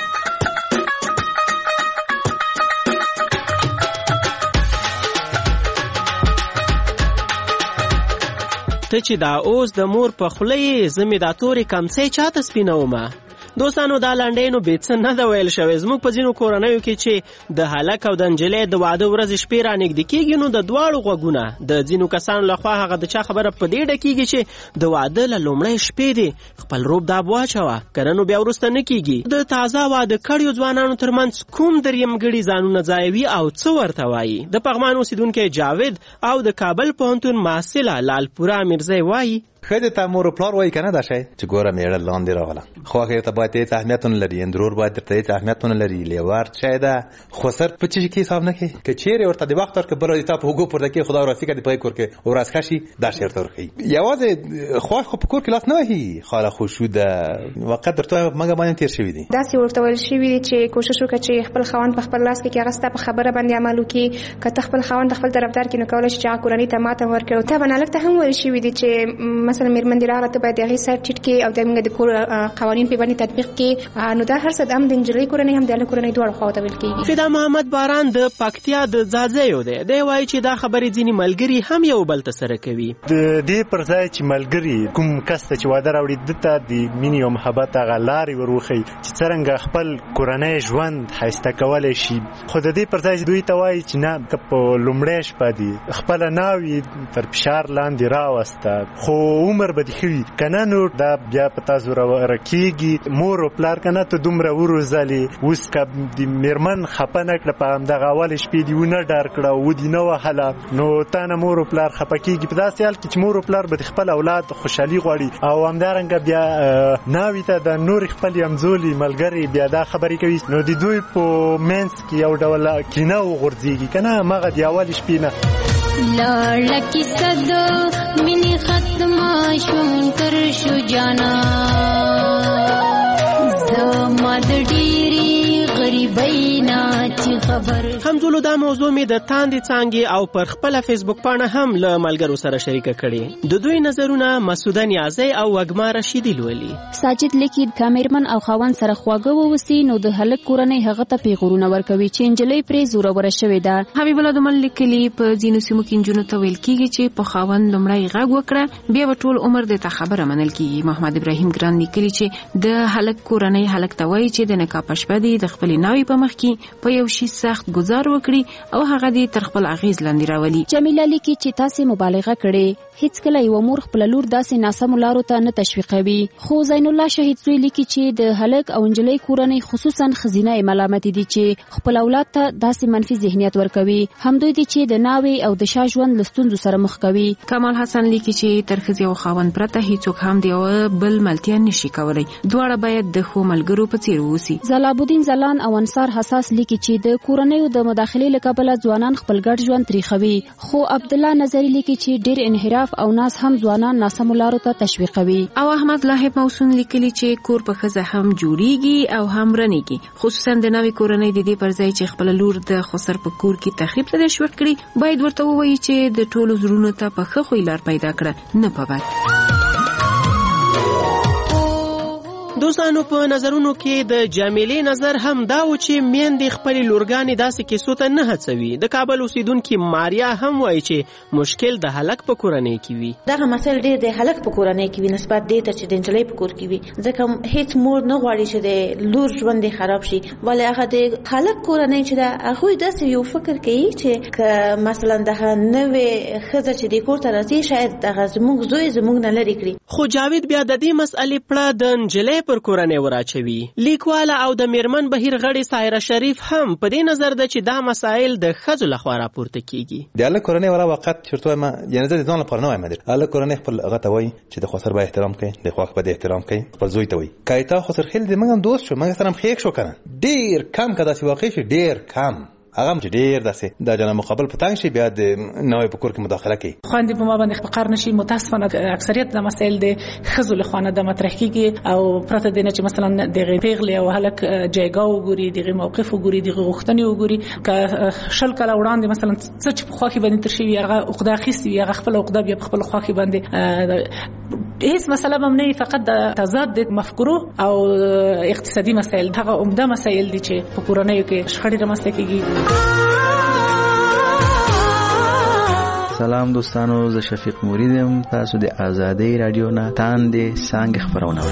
ته چې دا اوس د مور په خوله یې زه مې دا تورې کمڅۍ چاته سپینومه؟ دوستانو دا لنډۍ نو بې څه نه ده ویل شوی. زموږ په ځینو کورنیو کې چې د هلک او د نجلۍ د واده ورځې شپې رانږدې کېږي نو د دواړو غوږونه د ځینو کسانو لخوا هغه د چا خبره په دې ډکېږي چې د واده له لومړۍ شپې دی خپل روب داب واچوه که نو بیا وروسته نه کېږي. د تازه واده کړیو ځوانانو ترمنځ کوم درېیمګړي ځانونه ځایوي او څه ورته وایي؟ د پغمان اوسیدونکی جاوید او د کابل پوهنتون محصله لالپوره میرزی وایي خدای ته مور او پلار وایي کنه دا شی چې ګوره میړه لاندې راغله خو هغه ته باید ته اهمیت نه لري اندرور باید ته اهمیت نه لري لیوار شی دا خو سر په چی کې حساب نه کوي که چیرې ورته د وخت ورکه بل ته په هوګو پر دکې خدای راسي کړي په کور کې او راس خشي دا شی ورته ورکي یوازې خو په کور کې لاس نه وهي خاله خوشوده وقت درته مګه باندې تیر شوی دی دا سی ورته ویل شوی دی چې کوشش وکړي چې خپل خوان په خپل لاس کې هغه ست په خبره باندې عمل وکړي که خپل خوان د خپل طرفدار کې نو کولای شي چې قرآني ته ماته ورکړي ته بنالک ته هم ویل شوی دی چې مثلا میرمن دې راغله ته باید هغه سات چټکی او د قوانین په باندې تطبیق کې نو دا هر څه د نجلۍ کورنۍ هم د کورنۍ دوه خواته ویل کېږي. فدا محمد باران د پکتیا د ځاځیو دی وایي چې دا خبرې ځینې ملګري هم یو بل ته سره کوي. د دې پر ځای چې ملګري کوم کس ته چې واده راوړي دته د مینې او محبت هغه لارې وروښي چې څرنګه خپل کورنۍ ژوند ښایسته کولی شي خو د دې پر ځای دوی ته وایي چې نه که په لومړۍ شپه دي خپله ناوې تر فشار لاندې راوسته خو عمر به دې ښه وي که نه نو دا بیا په تا زوروره کېږي مور او پلار که نه ته دومره وروزلې اوس که د میرمن خفه نه کړه په همدغه اولې شپې دې ونه ډار کړه ودې نه وهله نو تا نه مور او پلار خفه کېږي په داسې حال کې چې مور او پلار به د خپل اولاد خوشحالي غواړي او همدارنګه بیا ناوې ته د نورې خپلې همزولي ملګرې بیا دا خبرې کوي نو د دوی په منځ کې یو ډول کینه وغورځېږي که نه هماغه د اولې شپې نه لړکی صد منی ختمه شوم تر شو جانا زما د ډېرې غریبۍ نه همزولو دا موضوع می د تاندې څانګې او پر خپل فیسبوک پاڼه هم له ملګرو سره شریکه کړي. د دوی نظرونه مسعوده نیازی او وګما رشیدی لولي. ساجد لیکي کامیرمن او خاوند سره خواږه ووسی نو د هلک کورنۍ هغه ته پیغورونه ورکوي چې انجلۍ پرې زوروره شوې ده. حبیب الله دومل لیکلي په ځینو سیمو کې نجونو ته ویل کیږي چې په خاوند لومړی غږ وکړه بیا به ټول عمر د ته خبره منل کیږي. محمد ابراهیم ګران لیکلي چې د هلک کورنۍ هلک ته وایي چې د نکاح په شپه دی د خپل ناوې په مخ کې په یو شي سخت گزار وکړي او هغه دې تر خپل اغیز لاندې راولي. جمیله لیکي چې تاسو مبالغه کړې. هیڅ کله یو مور خپل لور داسې ناسم لارو ته نه تشویقوي. خو زین الله شهید سوی لیکي چې د هلک او انجلۍ کورنۍ خصوصا خزینه ملامت دي چې خپل اولاد ته داسې منفي ذهنیت ورکوي. همدوی دي چې د ناوې او د شاه ژوند لستونزو سره مخ کوي. کمال حسن لیکي چې تر ښځې او خاوند پرته هیڅوک هم د یو بل ملتیا نشي کولی. دواړه باید د ښو ملګرو په څیر واوسي. زلاب الدین زلان او انصار حساس لیکي چې د کورنۍ د مداخلې له کبله ځوانان خپل ګډ ژوند تریخوي. خو عبد الله نظری لیکي چې ډېر انحراف او ناس هم ځوانان ناسمو لارو ته تشویقوي. او احمد لاهب موسون لیکلي چې کور په ښځه هم جوړیږي او هم رنیږي. خصوصا د نوې کورنۍ د دې پر ځای چې خپل لور د خسر په کور کې تخریب ته تشویق کړي باید ورته ووایي چې د ټولو زړونو ته په ښه خوی لار پیدا کړه نه په بد. دوستانو په نظرونو کې د جمیلې نظر هم دا و چې میندې خپل لورګانې داسې کیسو ته نه هڅوي. د کابل اوسیدونکي ماریا هم وایي چې مشکل د هلک په کورنۍ کې وي. دغه مسایل ډېر د هلک په کورنۍ کې وي نسبت دې ته چې د نجلۍ په کور کې وي. ځکه هیڅ مور نه غواړي چې د لور ژوند خراب شي. ولې هغه د هلک کورنۍ چې دا هغه داسې یو فکر کوي چې مثلا د نوې ښځه چې د کور ته راځي شاید دغه زموږ زوی زموږ نه لري کړي. خو جاوید بیا د دې مسئلې پړه د نجلۍ پر کورنۍ وراچوي. لیکواله او د میرمن بهیر غړي سایره شریف هم په دې نظر ده چې دا مسائل د ښځو لخوا راپورته کیږي. د هلک کورنۍ ولا وخت چرته ما یعنی د ځان لپاره نه وایم د هلک کورنۍ خپل هغه ته وایي چې د خسر به احترام کوي د خواخ به احترام کوي خپل زوی ته وایي کایتا خسر خل د منګم دوست شو منګ سره خېک شو کنه ډیر کم کدا سی واقع شي ډیر کم هغه چې ډیر داسې د جنا مقابل پتنګ شي بیا د نوې په کور کې مداخله کوي. خواندې په ما باندې فقر نشي متاسفانه اکثریت د مسایل د خزو له خانه د مطرح کیږي او پرته دینه چې مثلا د پیغلې او هلک جایګه وګوري دغه موقف وګوري دغه غوښتنې وګوري ک شل کله وړاندې مثلا څه چې په خواخي باندې تر شي هغه عقده خيسي هغه خپل عقده بیا په خپل خواخي باندې هیڅ مسله هم نه فقط د تضاد د مفکورو او اقتصادي مسایل هغه عمده مسایل دي چې په کورنۍ کې شخړې رامنځته کیږي. سلام دوستانو زه شفیق موریدم تاسو د آزادۍ رادیو نه تاندې څنګه خبرونه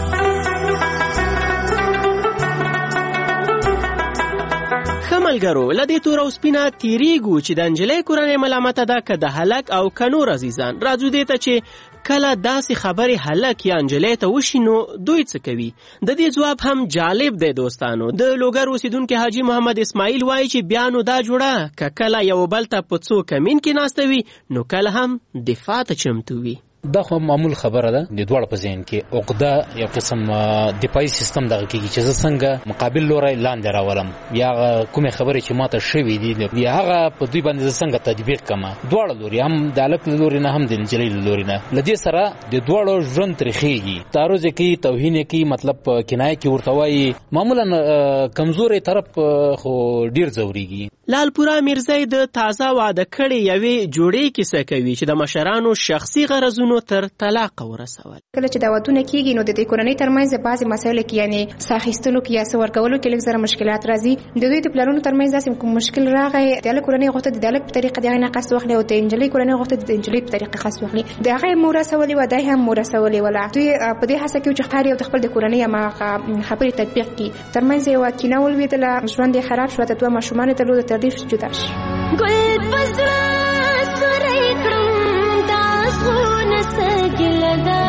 خملګرو لدې تور او سپینا تیریګو چې د انجلۍ کورنۍ ملامت ده که د هلک او کنور عزیزان راځو دې ته چې کله داسې خبرې هلک یا انجلۍ ته وشي نو دوی څه کوي. د دې جواب هم جالب دی دوستانو. د لوګر اوسیدونکي حاجی محمد اسماعیل وایي چې بیا نو دا جوړه که کله یو بل ته په څو کمین کې ناسته وي نو کله هم دفاع ته چمتو وي. دا خو معمول خبره ده د دوړ په ذهن کې عقده یو قسم دفاعي سیستم دغه کېږي چې زه څنګه مقابل لوري لاندې راولم یا کومه خبره چې ماته شوي دي یا هغه په دوی باندې څنګه تطبیق کما دوړ لوري هم د الک لوري نه هم د نجلۍ لوري نه لدې سره د دوړ ژوند ترخيږي تعرض کې توهین کې مطلب کنایه کې ورته وایي معمولا کمزوري طرف خو ډیر زوريږي. لالپورا میرزای د تازه واده کړي یوې جوړې کیسه کوي چې د مشرانو شخصي غرضونو تر طلاق ورسول. کله چې دا ودونه کیږي نو د دې کورنۍ ترمنځ بعضی مسایل کې یعنی ساخیستلو کې یا سور کولو کې لږ زره مشکلات راځي. د دوی د پلانونو ترمنځ داسې کوم مشکل راغی د کورنۍ غوښته د الک په طریقه د غنه قصد واخلي او د انجلۍ کورنۍ غوښته د انجلۍ په طریقه قصد واخلي. د هغه مورسولي و دای هم مورسولي ولا دوی په دې حسه کې چې خاري او د خپل د کورنۍ ما خبرې تطبیق کی ترمنځ یو کینول ویدل ژوند خراب شو ته دوه ماشومان ته لود تدریف جدا شي. ګل پزړه سورې کړم تاسو نسګلدا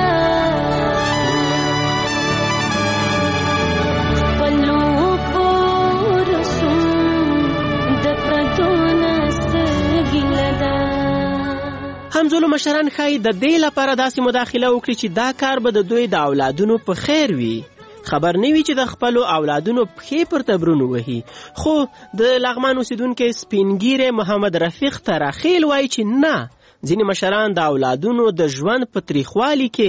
پلو پورسم د پردون سګلدا. همزولو مشران خای د دې لپاره داسې مداخله وکړي چې دا کار به د دوی د اولادونو په خیر وي. خبر نه وي چې د خپل اولادونو پخې پر تبرونو وهي. خو د لغمان اوسیدونکو سپینګیره محمد رفیق تراخیل وایي چې نه ځینې مشران د اولادونو د ژوند په تریخوالي کې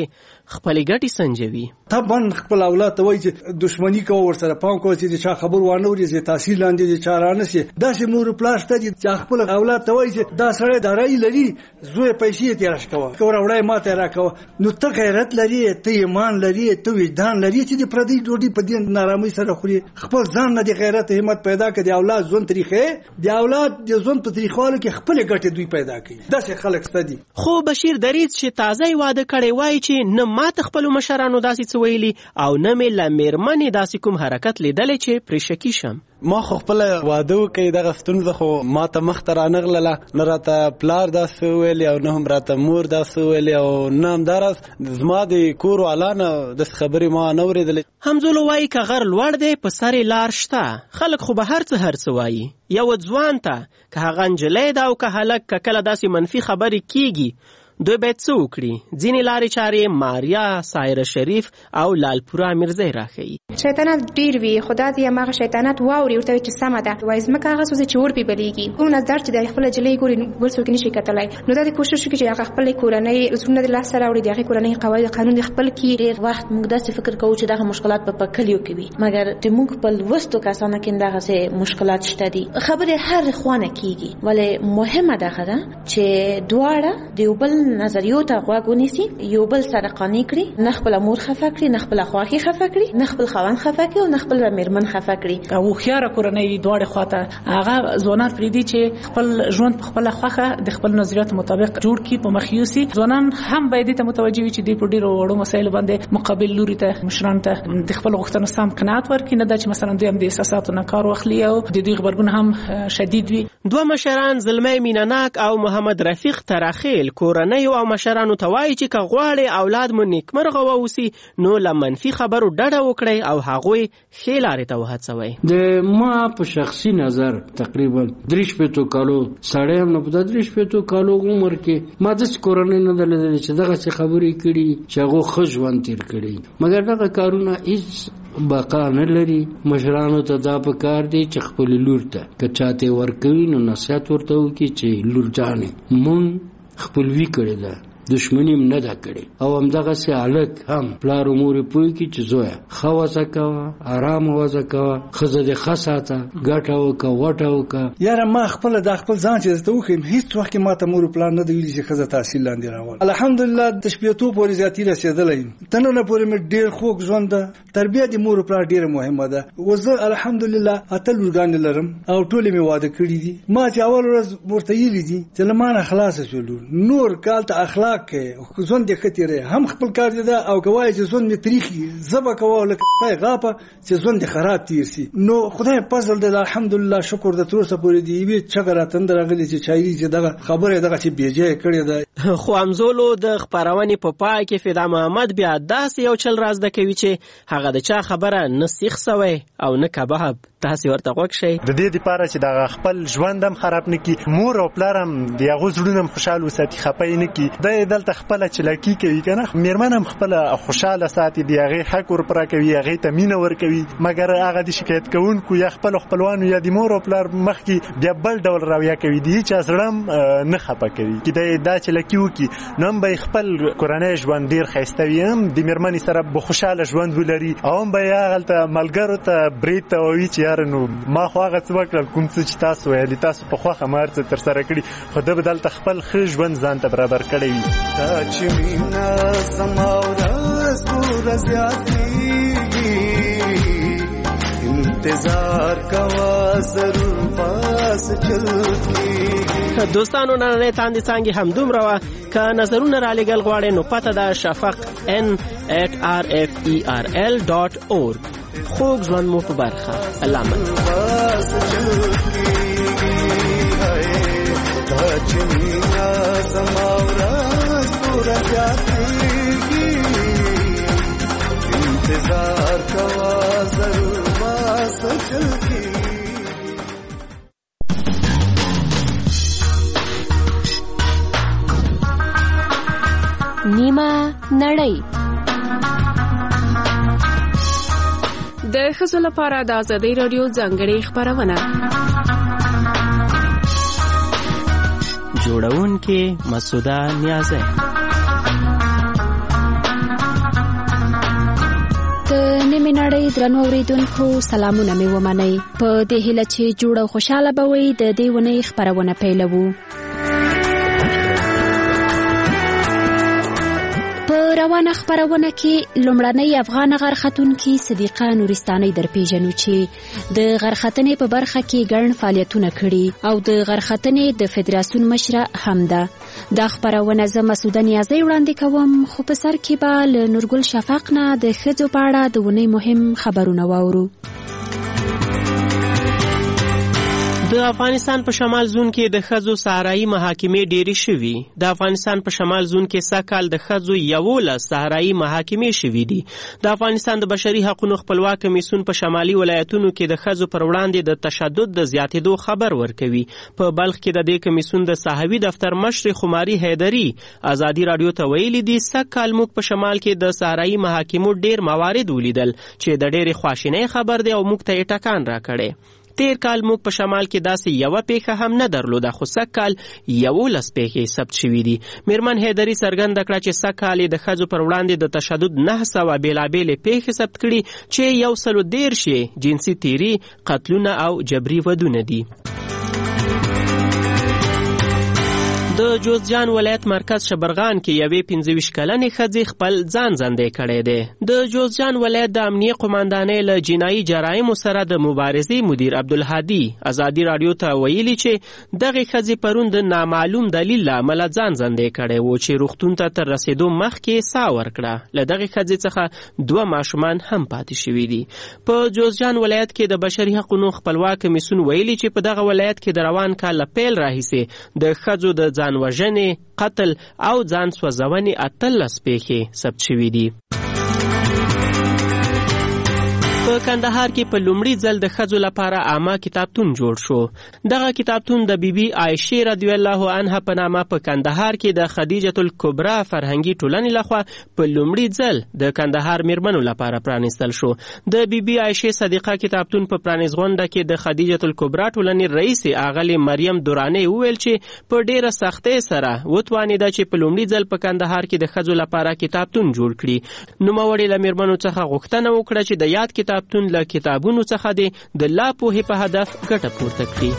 خپل ګټې سنجوي. طبعا خپل اولاد ته وایي چې دښمنی کوه ورسره پام کوه چې چا خبر وانه وري چې تحصیل لاندې چې چا رانه سي. داسې مور پلار شته چې خپل اولاد ته وایي چې دا سړی دارایی لري زوی پیسې تیرش کوه کور وړای ماته راکوه. نو ته غیرت لري، ته ایمان لري، ته وجدان لري چې د پردي ډوډۍ په دین نارامي سره خوري. خپل ځان نه د غیرت همت پیدا کړي، اولاد ژوند طریقې د اولاد د ژوند په طریقو کې خپل ګټه دوی پیدا کړي. داسې خلک ستدي. خو بشیر دریځ چې تازه واده کړي وایي چې نه ماته خپل مشرانو داسې څه ویلي او نه مې له میرمنې داسې کوم حرکت لیدلی چې پرې شکي شم. ما خو خپل واده وکړی، دغه ستونزه خو ما ته مخته رانغلله، نه راته پلار داسې ویلي او نه هم راته مور داسې ویلي او نه همداراز زما د کور والا نه داسې خبرې ما نه اورېدلې. همزولو وایي که غر لوړ دی په سر یې لار شته. خلک خو به هر څه وایي. یو ځوان ته که هغه نجلۍ ده او که هلک که کله داسې منفي خبرې کیږي دوی باید څه وکړي؟ ځینې لارې چارې ماریا، سایره شریف او لالپوره میرزی راښیي. شیطانات ډیر وي، خدا دې هغه شیطانات واوري ورته چې سمه ده وایي ځمکه هغه څه چې اور پې بلیږي. کوم نظر چې د خپل جلۍ ګوري بل څوک نشي کتلی. نو دا د کوشش وکړي چې هغه خپل کورنۍ زړونه د لاسه راوړي، د هغې کورنۍ قواعد قانون د خپل کړي. ډېر وخت موږ داسې فکر کوو چې دغه مشکلات په کلیو کې وي، مګر د موږ په لوستو کسانو کې دغسې مشکلات شته دي. خبرې هر خوانه کیږي، ولې مهمه دغه ده چې دواړه د یو بل نظریو ته غوږ ونیسي، یو بل سره قانع کړي، نه خپل مور خفه کړي، نه خپل خواخي خفه کړي، نه خپل خاوند خفه کړي او نه خپل میرمن خفه کړي. او خيار کورنۍ دواړه خواته هغه ځوانان پریدي چې خپل ژوند په خپل خوخه د خپل نظریات مطابق جوړ کی په مخیوسي. ځوانان هم باید ته متوجي وي چې د ډیرو وړو مسایل باندې مقابل لوري ته مشران ته د خپل غوښتنو سم قناعت ورکړي، نه چې مثلا دوی هم د احساساتو نه کار واخلي او د دوی خبرګون هم شدید وي. دوه مشران زلمی مینناک او محمد رفیق تراخیل کورنۍ او مشرانو ته وایي چې که غواړي اولاد مو نیکمرغه واوسي نو له منفي خبرو ډډه وکړئ او هغوی ښې لارې ته وهڅوئ. د ما په شخصي نظر تقریبا 3 کالو سړی هم نه په 3 کالو عمر کې ما داسې کورنۍ نه ده لیدلې چې دغسې خبرې کړي چې هغو ښه ژوند تېر کړي، مګر دغه کارونه هېڅ بقا نه لري. مشرانو ته دا پکار دی چې خپل لور ته که چاته ورکوي نو نصیحت ورته وکړي چې لور جانې مونږ خپلوي کړې ده، دشمنی هم نه ده کړې. او همدغسې هلک هم پلار و مور یې پوه کړي چې زویه ښه وضع کوه، ارامه وضع کوه، ښځه دې ښه ساته، ګټه وکړه وټه وکړه. یاره ما خپله دا خپل ځان چې درته وښیم هېڅ وخت کې ما ته مور و پلار نه ده ویلي چې ښځه تحصیل لاندې راول. الحمدلله د شپېتو پورې زیاتي رسېدلی یم. تر ننه پورې مې ډېر خوږ ژوند ده. تربیه د مور و پلار ډېره مهمه ده. اوس زه الحمدلله 8 لورګانې لرم او ټولې مې واده کړي دي. ما چې اول ورځ ورته ویلي دي چې له ما نه خلاصه شو لور، نور کال ته اخلاق کې ژوند دې ښه تېری هم خپل کار دی ده او که وایي چې ژوند مې تریخي زه به کوه لکه سپی غاپه چې ژوند دې خراب تېر سي. نو خدای فضل دی الحمدلله شکر د تر اوسه پورې د یوې چغه راته راغلې چې چایي چې دغه خبره یې دغسې بېجایه کړې ده. خو همزولو د خپرونې په پای کې فدا محمد بیا داسې یو چل را زده کوي چې هغه د چا خبره نه سیخ سوی او نه کباب. تاسې ورته غوږ شئ. د دې دپاره چې دغه خپل ژوند هم خراب نه کړي، مور او پلار هم د هغو زړونه هم خوشحال وساتي، خفه یې نه کړي. دی دلته خپله چلاکي کوي که نه، میرمن هم خپله خوشحاله ساتي، د هغې حق ورپوره کوي، هغې ته مینه ورکوي. مګر هغه د شکایت کوونکو یا خپلو خپلوانو یا د مور او پلار مخکې بیا بل ډول رویه کوي، د هېچا زړه هم نه خفه کوي. که دی دا چلاکي وکړي نو هم به خپل کورنی ژوند ډېر ښایسته وي، هم د میرمنې سره به خوشحاله ژوند ولري او هم به یې هغلته ملګرو ته برید ته ووایي چې یاره نو ما خو هغه څه وکړل کوم څه چې تاسو ویلي، تاسو په خوښه ما هر څه ترسره کړي، خو ده به دلته خپل ښه ژوند ځان ته برابر کړی وي. دا چې مینه زما ورځ پوره زیاتېږي، انتظار کوه ضرور پاس چل کېږي. دوستانو نننۍ تاندې څانګې همدومره وه. که نظرونه رالیږل غواړئ نو پته ده شفق n@rferl.org. خوږ ژوند مو په برخه. الله مل. انتظار کوا ضرور باس چل کی. نیمه نړۍ د ښځو لپاره د آزادۍ راډیو ځانګړې خپرونه. جوړونکې مسعوده نیازی. مې نړۍ درنو اوریدونکو سلامونه مې ومنئ په دې هیله چې جوړ او خوشاله به وئ د دې ونې خپرونه پیلوو. په روانه خپرونه کې لومړنۍ افغان غرختونکي صدیقه نورستانۍ درپیژنو چې د غرختنې په برخه کې ګڼ فعالیتونه کړي او د غرختنې د فدراسیون مشره هم ده. دا خپرونه زه مسعوده نیازی وړاندې کوم، خو په سر کې به له نورګل شفق نه د ښځو په اړه د ونې مهم خبرونه واورو. د افغانستان په شمال زون کې د ښځو صحرایي محاکمې ډېرې شوي. د افغانستان په شمال زون کې سږکال د ښځو 11 صحرایي محاکمې شوي دي. د افغانستان د بشري حقوقو خپلواک کمیسیون په شمالي ولایتونو کې د ښځو پر وړاندې د تشدد د زیاتېدو خبر ورکوي. په بلخ کې د دې کمیسیون د صحوي دفتر مشر خماري حیدري ازادي رادیو ته ویلي دي سږکال موږ په شمال کې د صحرایي محاکمو ډېر موارد ولیدل چې د ډېرې خواشینۍ خبر دی او موږ ته یې ټکان راکړی. تیر کال موږ په شمال کې داسې یوه پیښه هم نه درلوده، خو سږکال 11 پیښې ثبت شوي دي. میرمن حیدري څرګنده کړه چې سږکال د ښځو پر وړاندې د تشدد 900 بېلابېلې پیښې ثبت کړي چې 113 جنسي تیري، قتلونه او جبري ودونه دي. د جوزجان ولایت مرکز شبرغان کې یوې 25 کلنې ښځې خپل ځان زندې کړی دی. د جوزجان ولایت د امنیه قماندانۍ له جنایي جرایمو سره د مبارزې مدیر عبدالهادي ازادي رادیو ته ویلي چې دغې ښځې پرون د نامعلوم دلیل له امله ځان زندې کړی و چې روغتون ته تر رسېدو مخکې ساه ورکړه. له دغې ښځې څخه 2 ماشومان هم پاتې شوي دي. په جوزجان ولایت کې د بشري حقوقو خپلواک کمیسیون ویلي چې په دغه ولایت کې د روان کال له پیل راهیسې د ښځو د ځان وژنې، قتل او ځان سوځونې 18 پیښې ثبت شوي دي. په کندهار کې په لومړي ځل د ښځو لپاره عامه کتابتون جوړ شو. دغه کتابتون د بیبي عایشې رضی الله عنها په نامه په کندهار کې د خدیجه الکبرا فرهنګي ټولنې لخوا په لومړي ځل د کندهار میرمنو لپاره پرانیستل شو. د بیبي عایشې صدیقه کتابتون په پرانیز غونډه کې د خدیجه الکبرا ټولنې رئیس اغلې مریم دورانی وویل چې په ډیره سختۍ سره وتوانېده چې په لومړي ځل په کندهار کې د ښځو لپاره کتابتون جوړ کړي. نوموړې له میرمنو څخه غوښتنه وکړه چې د یاد کتابتون له کتابونو څخه د لا پوهې په هدف ګټه پورته کړي.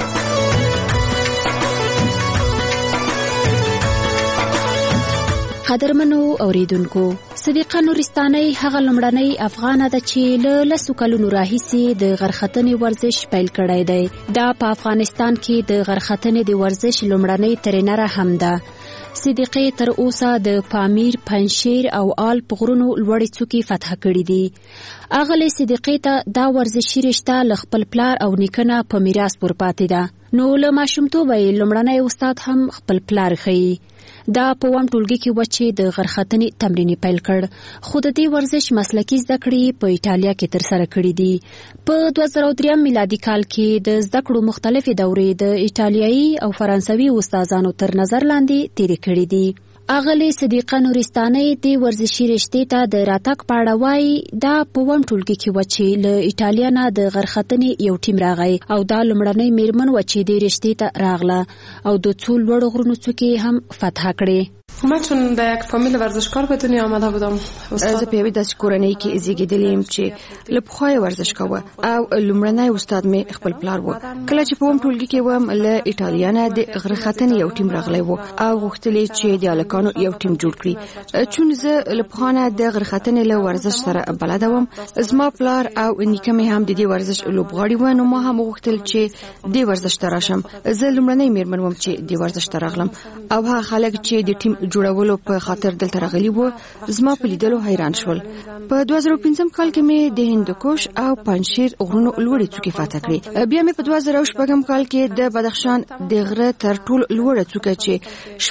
قدرمنو اوریدونکو، صدیقه نورستانۍ هغه لومړنۍ افغانه ده چې له 10 کلونو راهیسې د غرختنې ورزش پیل کړی دی. دا په افغانستان کې د غرختنې د ورزش لومړنۍ ترینره هم ده. صدیقه تر اوسه د پامیر، پنشیر او آلپ غرونو لوړې څوکې فتح کړي دي. اغلې صدیقه ته دا ورزشي رشته له خپل پلار او نیکه نه په میراث ورپاتې ده. نو له ماشومتوبه یې لومړنی استاد هم خپل پلار ښیي. دا په وم ټولګي کې و چې د غرختنې تمرین پیل کړ، خو د دې ورزش مسلکي زده کړې په ایټالیا کې ترسره کړې دي. په 2003 میلادي کال کې د زده کړو مختلفې دورې د ایټالیایي او فرانسوي استادانو تر نظر لاندې تیرې کړې دي. اغلی صدیقه نورستانۍ د ورزشي رشتې ته د راتګ په اړه وایي دا په وم ټولګي کې و چې له ایټالیا نه د غرختنې یو ټیم راغی او دا لومړنۍ میرمن و چې د رشتې ته راغله او د څو لوړو غرونو څوکې هم فتح کړې. من چون در یک فامیل ورزشکار به دنیا آمده بودم. زه په یوې داسې کورنۍ کې زیږېدلې یم چې له پخوا یې ورزش کوه او لومړنی استاد مې خپل پلار و. کله چې په وم ټولګي کې وم له ایټالیا نه د غرختنې یو ټیم راغلی و او غوښتل یې چې د هلکانو یو ټیم جوړ کړي. چون زه له پخوا نه د غرختنې له ورزش سره بلده وم، زما پلار او نیکه مې هم د دې ورزش لوبغاړي وو، نو ما هم غوښتل چې دې ورزش ته راشم. زه لومړنی میرمن وم چې دې ورزش ته راغلم او هغه خلک چې د ټیم جوړولو په خاطر دلته راغلي وو زما په لیدلو حیران شول. په 2015 کال کې مې د هندوکش او پنشیر غرونو لوړې څوکې فتح کړې. بیا مې په 2016 کال کې د بدخشان د غره تر ټولو لوړه څوکه چې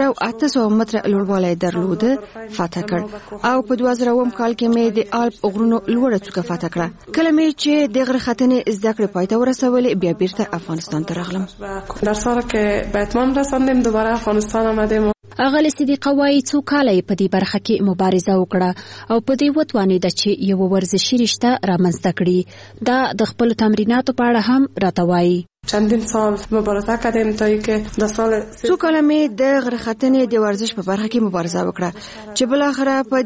6800 متره لوړوالی درلوده فتح کړ او په 2009 کال کې مې د آلپ غرونو لوړه څوکه فتح کړه. کله مې چې د غره ختنې زده کړې پای ته ورسولې بیا بیرته افغانستان ته راغلم. در سال که به اتمام رساندیم دوباره افغانستان آمدیم. اغلی صدیقه وایي څو کاله یې په دې برخه کې مبارزه وکړه او په دې وتوانېده چې یو ورزشي رشته رامنځته کړي. دا د خپلو تمریناتو په اړه هم راته وایي. چندین سال مبارزه کردیم تا اینکه د سال څو کاله مې د غرختنې د ورزش په برخه کې مبارزه وکړه چې بل اخره په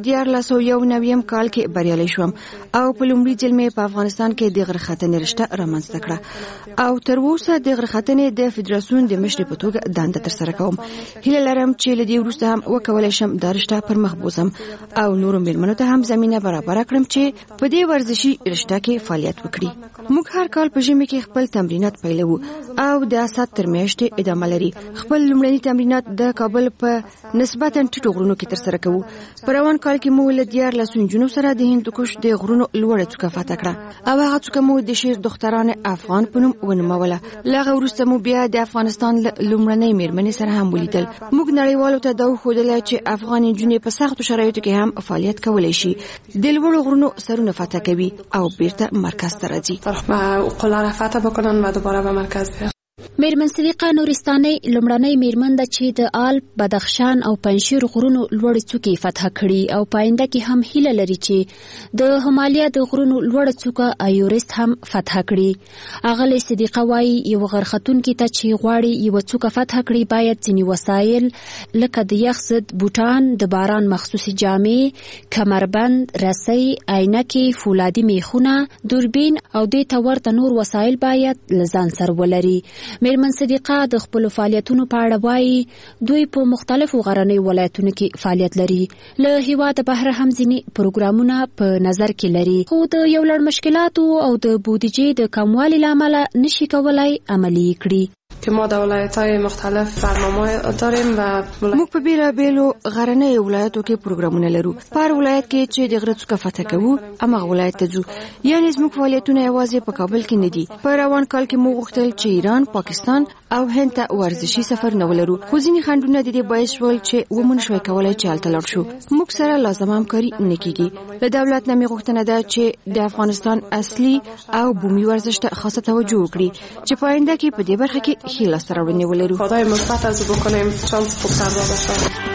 1991 کال کې بریالي شوم او په لومړي ځل مې په افغانستان کې د غرختنې رشته رامنځته کړه او تر اوسه د غرختنې د فدراسیون د مشر په توګه دنده ترسره کوم. هیله لرم چې له دې وروسته هم وکولای شم دا رشته پر مخ بوزم او نورو میرمنو ته هم زمينه برابر کړم چې په دې ورزشي رشته کې فعالیت وکړي. موږ هر کال په ژمي کې خپل تمرینات پیلوو او د اسات تر میاشتې ادامه لري. خپل لومړني تمرینات د کابل په نسبتا ټیټو غرونو کې ترسره کوو. په روان کال کې مو له 14 جنوب سره د هندوکش د غرونو لوړه څوکه فتح کړه او هغه څوکه مو د شیر دختران افغان په نوم ونوموله. لغه وروسته مو بیا د افغانستان لومړنۍ میرمنې سره هم ولیدل. موږ نړیوالو ته دا وښودل چې افغان نجونې په سختو شرایطو کې هم فعالیت کولی شي. د لوړو غرونو سرونه فتح کوي او بیرته مرکز ته راځي. قله را فتح بکنن و دوباره به مرکز بیان. میرمن صدیقه نورستاني لومړنۍ میرمن ده چې د آلپ، بدخشان او پنجشیر غرونو لوړې څوکې فتح کړي او پاینده کې هم هیله لري چې د همالیا د غرونو لوړه څوکه ایورست هم فتح کړي. اغلې صدیقه وايي یو غرختونکي ته چې غواړي یو څوکه فتح کړي باید ځینې وسایل لکه د یخ ضد بوټان، د باران مخصوصي جامې، کمربند، رسۍ، عینکې، فولادي میخونه، دوربین او دې ته ورته نور وسایل باید له ځان سره ولري. میرمن صدیقه د خپل فعالیتونو په اړه وایي دوی په مختلفو غرنیو ولایتونو کې فعالیت لري. له هیواده بهر هم ځینې پروګرامونه په نظر کې لري خو د یو لړ مشکلاتو او د بودیجې د کموالي له امله نشي کولای عملي کړي. که ما در ولایت‌های مختلف برنامه داریم و موږ په بیلابیلو غرنیو ولایتو کې پروګرامونه لرو. پر ولایت کې چې د غره څوکه فتح کوو امغه ولایت ته ځو. یعنی زموږ فعالیتونه یوازې په کابل کې نه دي. په روان کال کې موږ غوښتل چې ایران، پاکستان او هند ته ورزشي سفر نه ولرو خو ځینې خنډونه د دې باعث شول چې ومن شوي کولای چې هلته لاړ شو. موږ سره لازمه همکاري نه کیږي. له دولت نه مې غوښتنه ده چې د افغانستان اصلي او بومي ورزش ته خاصه توجه وکړي چې په آینده کې په دې برخه کې هیله سره ونیولرو. خدای مثبت از بکنیم شانس خوبتر باشه.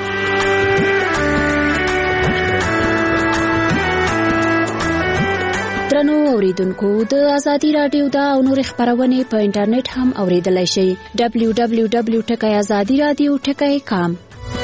درنو اوریدونکو د ازادي رادیو دا او نور خبرونه په انټرنیټ هم اوریدلای شئ. www.azadiradio.com.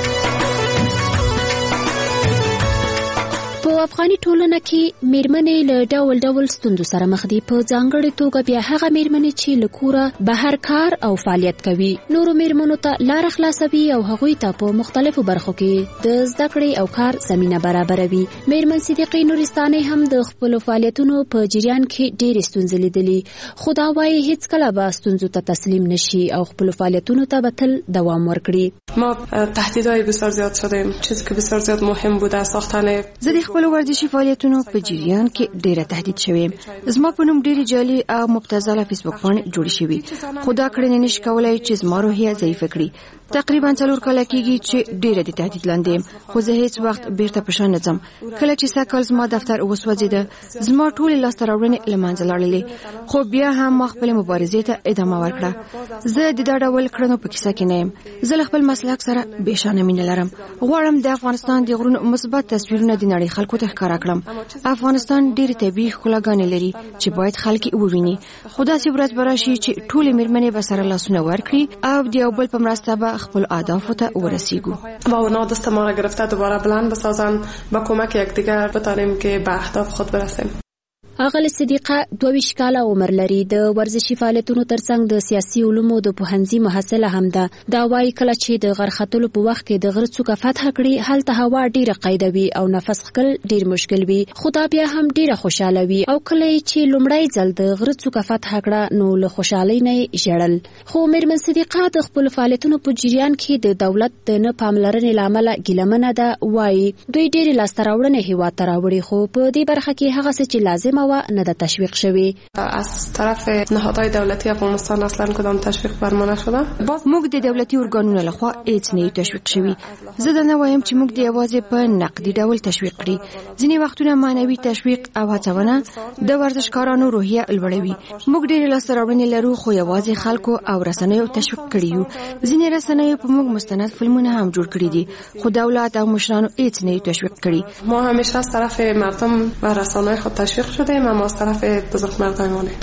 په افغاني ټولنه کې میرمنې له ډول ډول ستونزو سره مخ دي. په ځانګړې توګه بیا هغه میرمنې چې له کوره بهر کار او فعالیت کوي نورو میرمنو ته لار خلاصوي او هغوی ته په مختلفو برخو کې د زده کړې او کار زمينه برابروي. میرمن صدیقه نورستاني هم د خپل فعالیتونو په جریان کې ډېرې ستونزې لیدلې خو دا وايي هیڅ کله به ستونزو ته تسلیم نشي او خپل فعالیتونو ته به تل دوام ورکړي. ما تهدیدهای بسیار زیاد شدیم. چیزی که بسیار زیاد مهم بوده ساختن خپل ورزشي فعالیتونو په جریان کې ډیره تهدید شوې. زما په نوم ډیره جعلي او مبتذله فیسبوک باندې جوړ شوی. خدا کړنې نش کولای چې زما روحیه ضعیف کړي. تقریبا 4 کال کېږي چې ډیره د تهدید لاندې خو زه هیڅ وخت بیرته پښه نه ځم. کله چې ساکل زما دفتر وسوځیده زما ټول لاسته راوړنې لمانځه لاړلې خو بیا هم ما خپل مبارزې ته ادامه ورکړه. زه د دا ډول کړنو په کیسه کې نه یم. زه خپل مسلک سره بېشانه مینه لرم. غواړم د افغانستان د غرونو مثبت تصویرونه د نړۍ خلکو ته ښکاره کړم. افغانستان ډېر طبیعي ښکلاګانې لري چې باید خلک وویني. خدا سي ورځ براشي چې ټول میرمنې به سره لاسونه ورکړي او د یو بل په مرسته به خپل اهدافو ته ورسیږو. و اونا دست ما را گرفته دوباره بلند بسازن با کمک یکدیگر بتانیم که به اهداف خود برسیم. اغل صدیقه 22 کاله عمر لري. د ورزشي فعالیتونو ترڅنګ د سیاسي علومو د پوهنځي محصله هم ده. دا وايي کله چې د غرختلو په وخت کې د غره څوکه فتح کړي هلته هوا ډیره قیدوي او نفس اخیستل ډیر مشکل وي. خدا بیا هم ډیره خوشاله وي او کله چې لومړی ځل د غره څوکه فتح کړه نو له خوشحالۍ نه ژړل. خو میرمن صدیقه د خپل فعالیتونو په جریان کې د دولت د نه پاملرنې لامل ګیلمنه ده. وايي دوی ډیره لاسته راوړنې هیواد ته راوړي خو په دې برخه کې هغه څه چې لازمه و نه د تشویق شوی. از طرف نهادهای دولتی افغانستان اصلا کدام تشویق بر ما نشده. موږ د دولتي ارګانونو لخوا هیڅ نه تشویق شوی. زه دا نه وایم چې موږ د یوازې په نقدي ډول تشویق کړی. ځینې وختونه معنوي تشویق او هڅونه د ورزشکارانو روحیه لوړوي. موږ ډېر لاسته راوړنې لرو خو یوازې خلکو او رسنیو تشویق کړی یو. ځینې رسنیو په موږ مستند فلمونه هم جوړ کړی دي خو دولت او مشرانو هیڅ نه تشویق کړی. ما همیشه از طرف مردم و رسانه‌های خود تشویق شدیم اما از طرف بزرگمردانانه.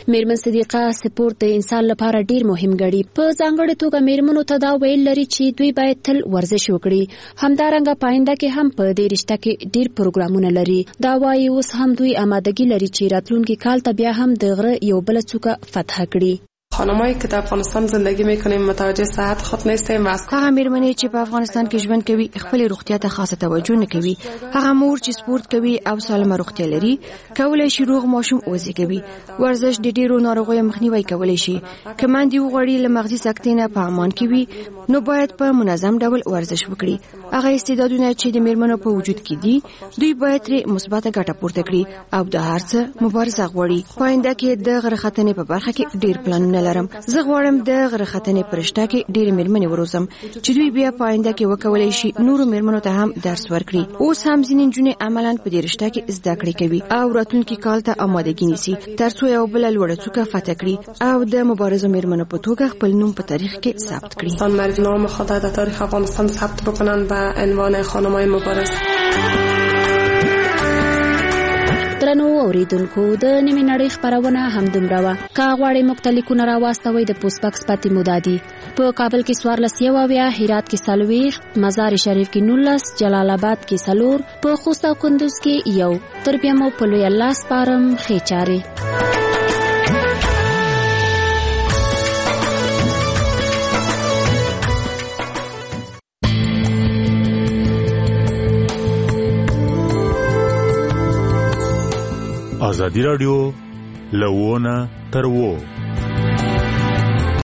میرمن صدیقه سپورت د انسان لپاره ډیر مهم ګڼي. په ځانګړې توګه میرمنو ته دا ویل لري چې دوی باید تل ورزش وکړي. همدارنګه پاینده کې هم په دې رشته کې ډیر پروګرامونه لري. دا وايي اوس هم دوی آمادګي لري چې راتلونکي کال ته بیا هم د غره یو بل څوکه فتح کړي. خانمایی که در افغانستان زندگی میکنیم متوجه صحت خود نیستیم. هغه میرمنې چې په افغانستان کې ژوند کوي خپل روغتیا ته خاصه توجه نه کوي. هغه مور چې سپورت کوي او سالمه روغتیا لري کولای شي روغ ماشوم وزېږوي. ورزش د ډیرو ناروغیو مخنیوي کولای شي. کماندي وغوړي له مغزي سکتې نه په امان کې وي نو باید په منظم ډول ورزش وکړي. هغه استعدادونه چې د میرمنو په وجود کې دي دوی باید ترې مثبته ګټه پورته کړي او د هر څه مبارزه غواړي. پاینده کې د غره ختنې په برخه کې ډیر پلانونه لرم. زه غواړم د غره ختنې پرشته کې ډېر میرمنې وروزم چې دوی بیا پاینده کې وکولای شي نورو میرمنو ته هم درس ورکړي. اوس هم ځینې نجونې عملاً په دې رشته کې زده کړې کوي او راتلونکي کال ته آمادګي نیسي ترڅو یو بل لوړه څوکه فتح کړي او د مبارزو میرمنو په توګه خپل نوم په تاریخ کې ثبت کړي. نام خود در تاریخ افغانستان ثبت بکنن به عنوان خانمای مبارز. درنو اوریدونکو د نیمه نړۍ خبرونه هم دومره وه. که غواړئ موږ ته لیکونه راواستوئ د پوسټ باکس پاتې موده دي. په کابل کې 14 هرات کې 40 مزار شریف کې 19 جلال آباد کې 4 په خوست او کندوز کې 1 تر بیا مو په لوی الله سپارم ښې چارې. ازادي رادیو لوونه تر وو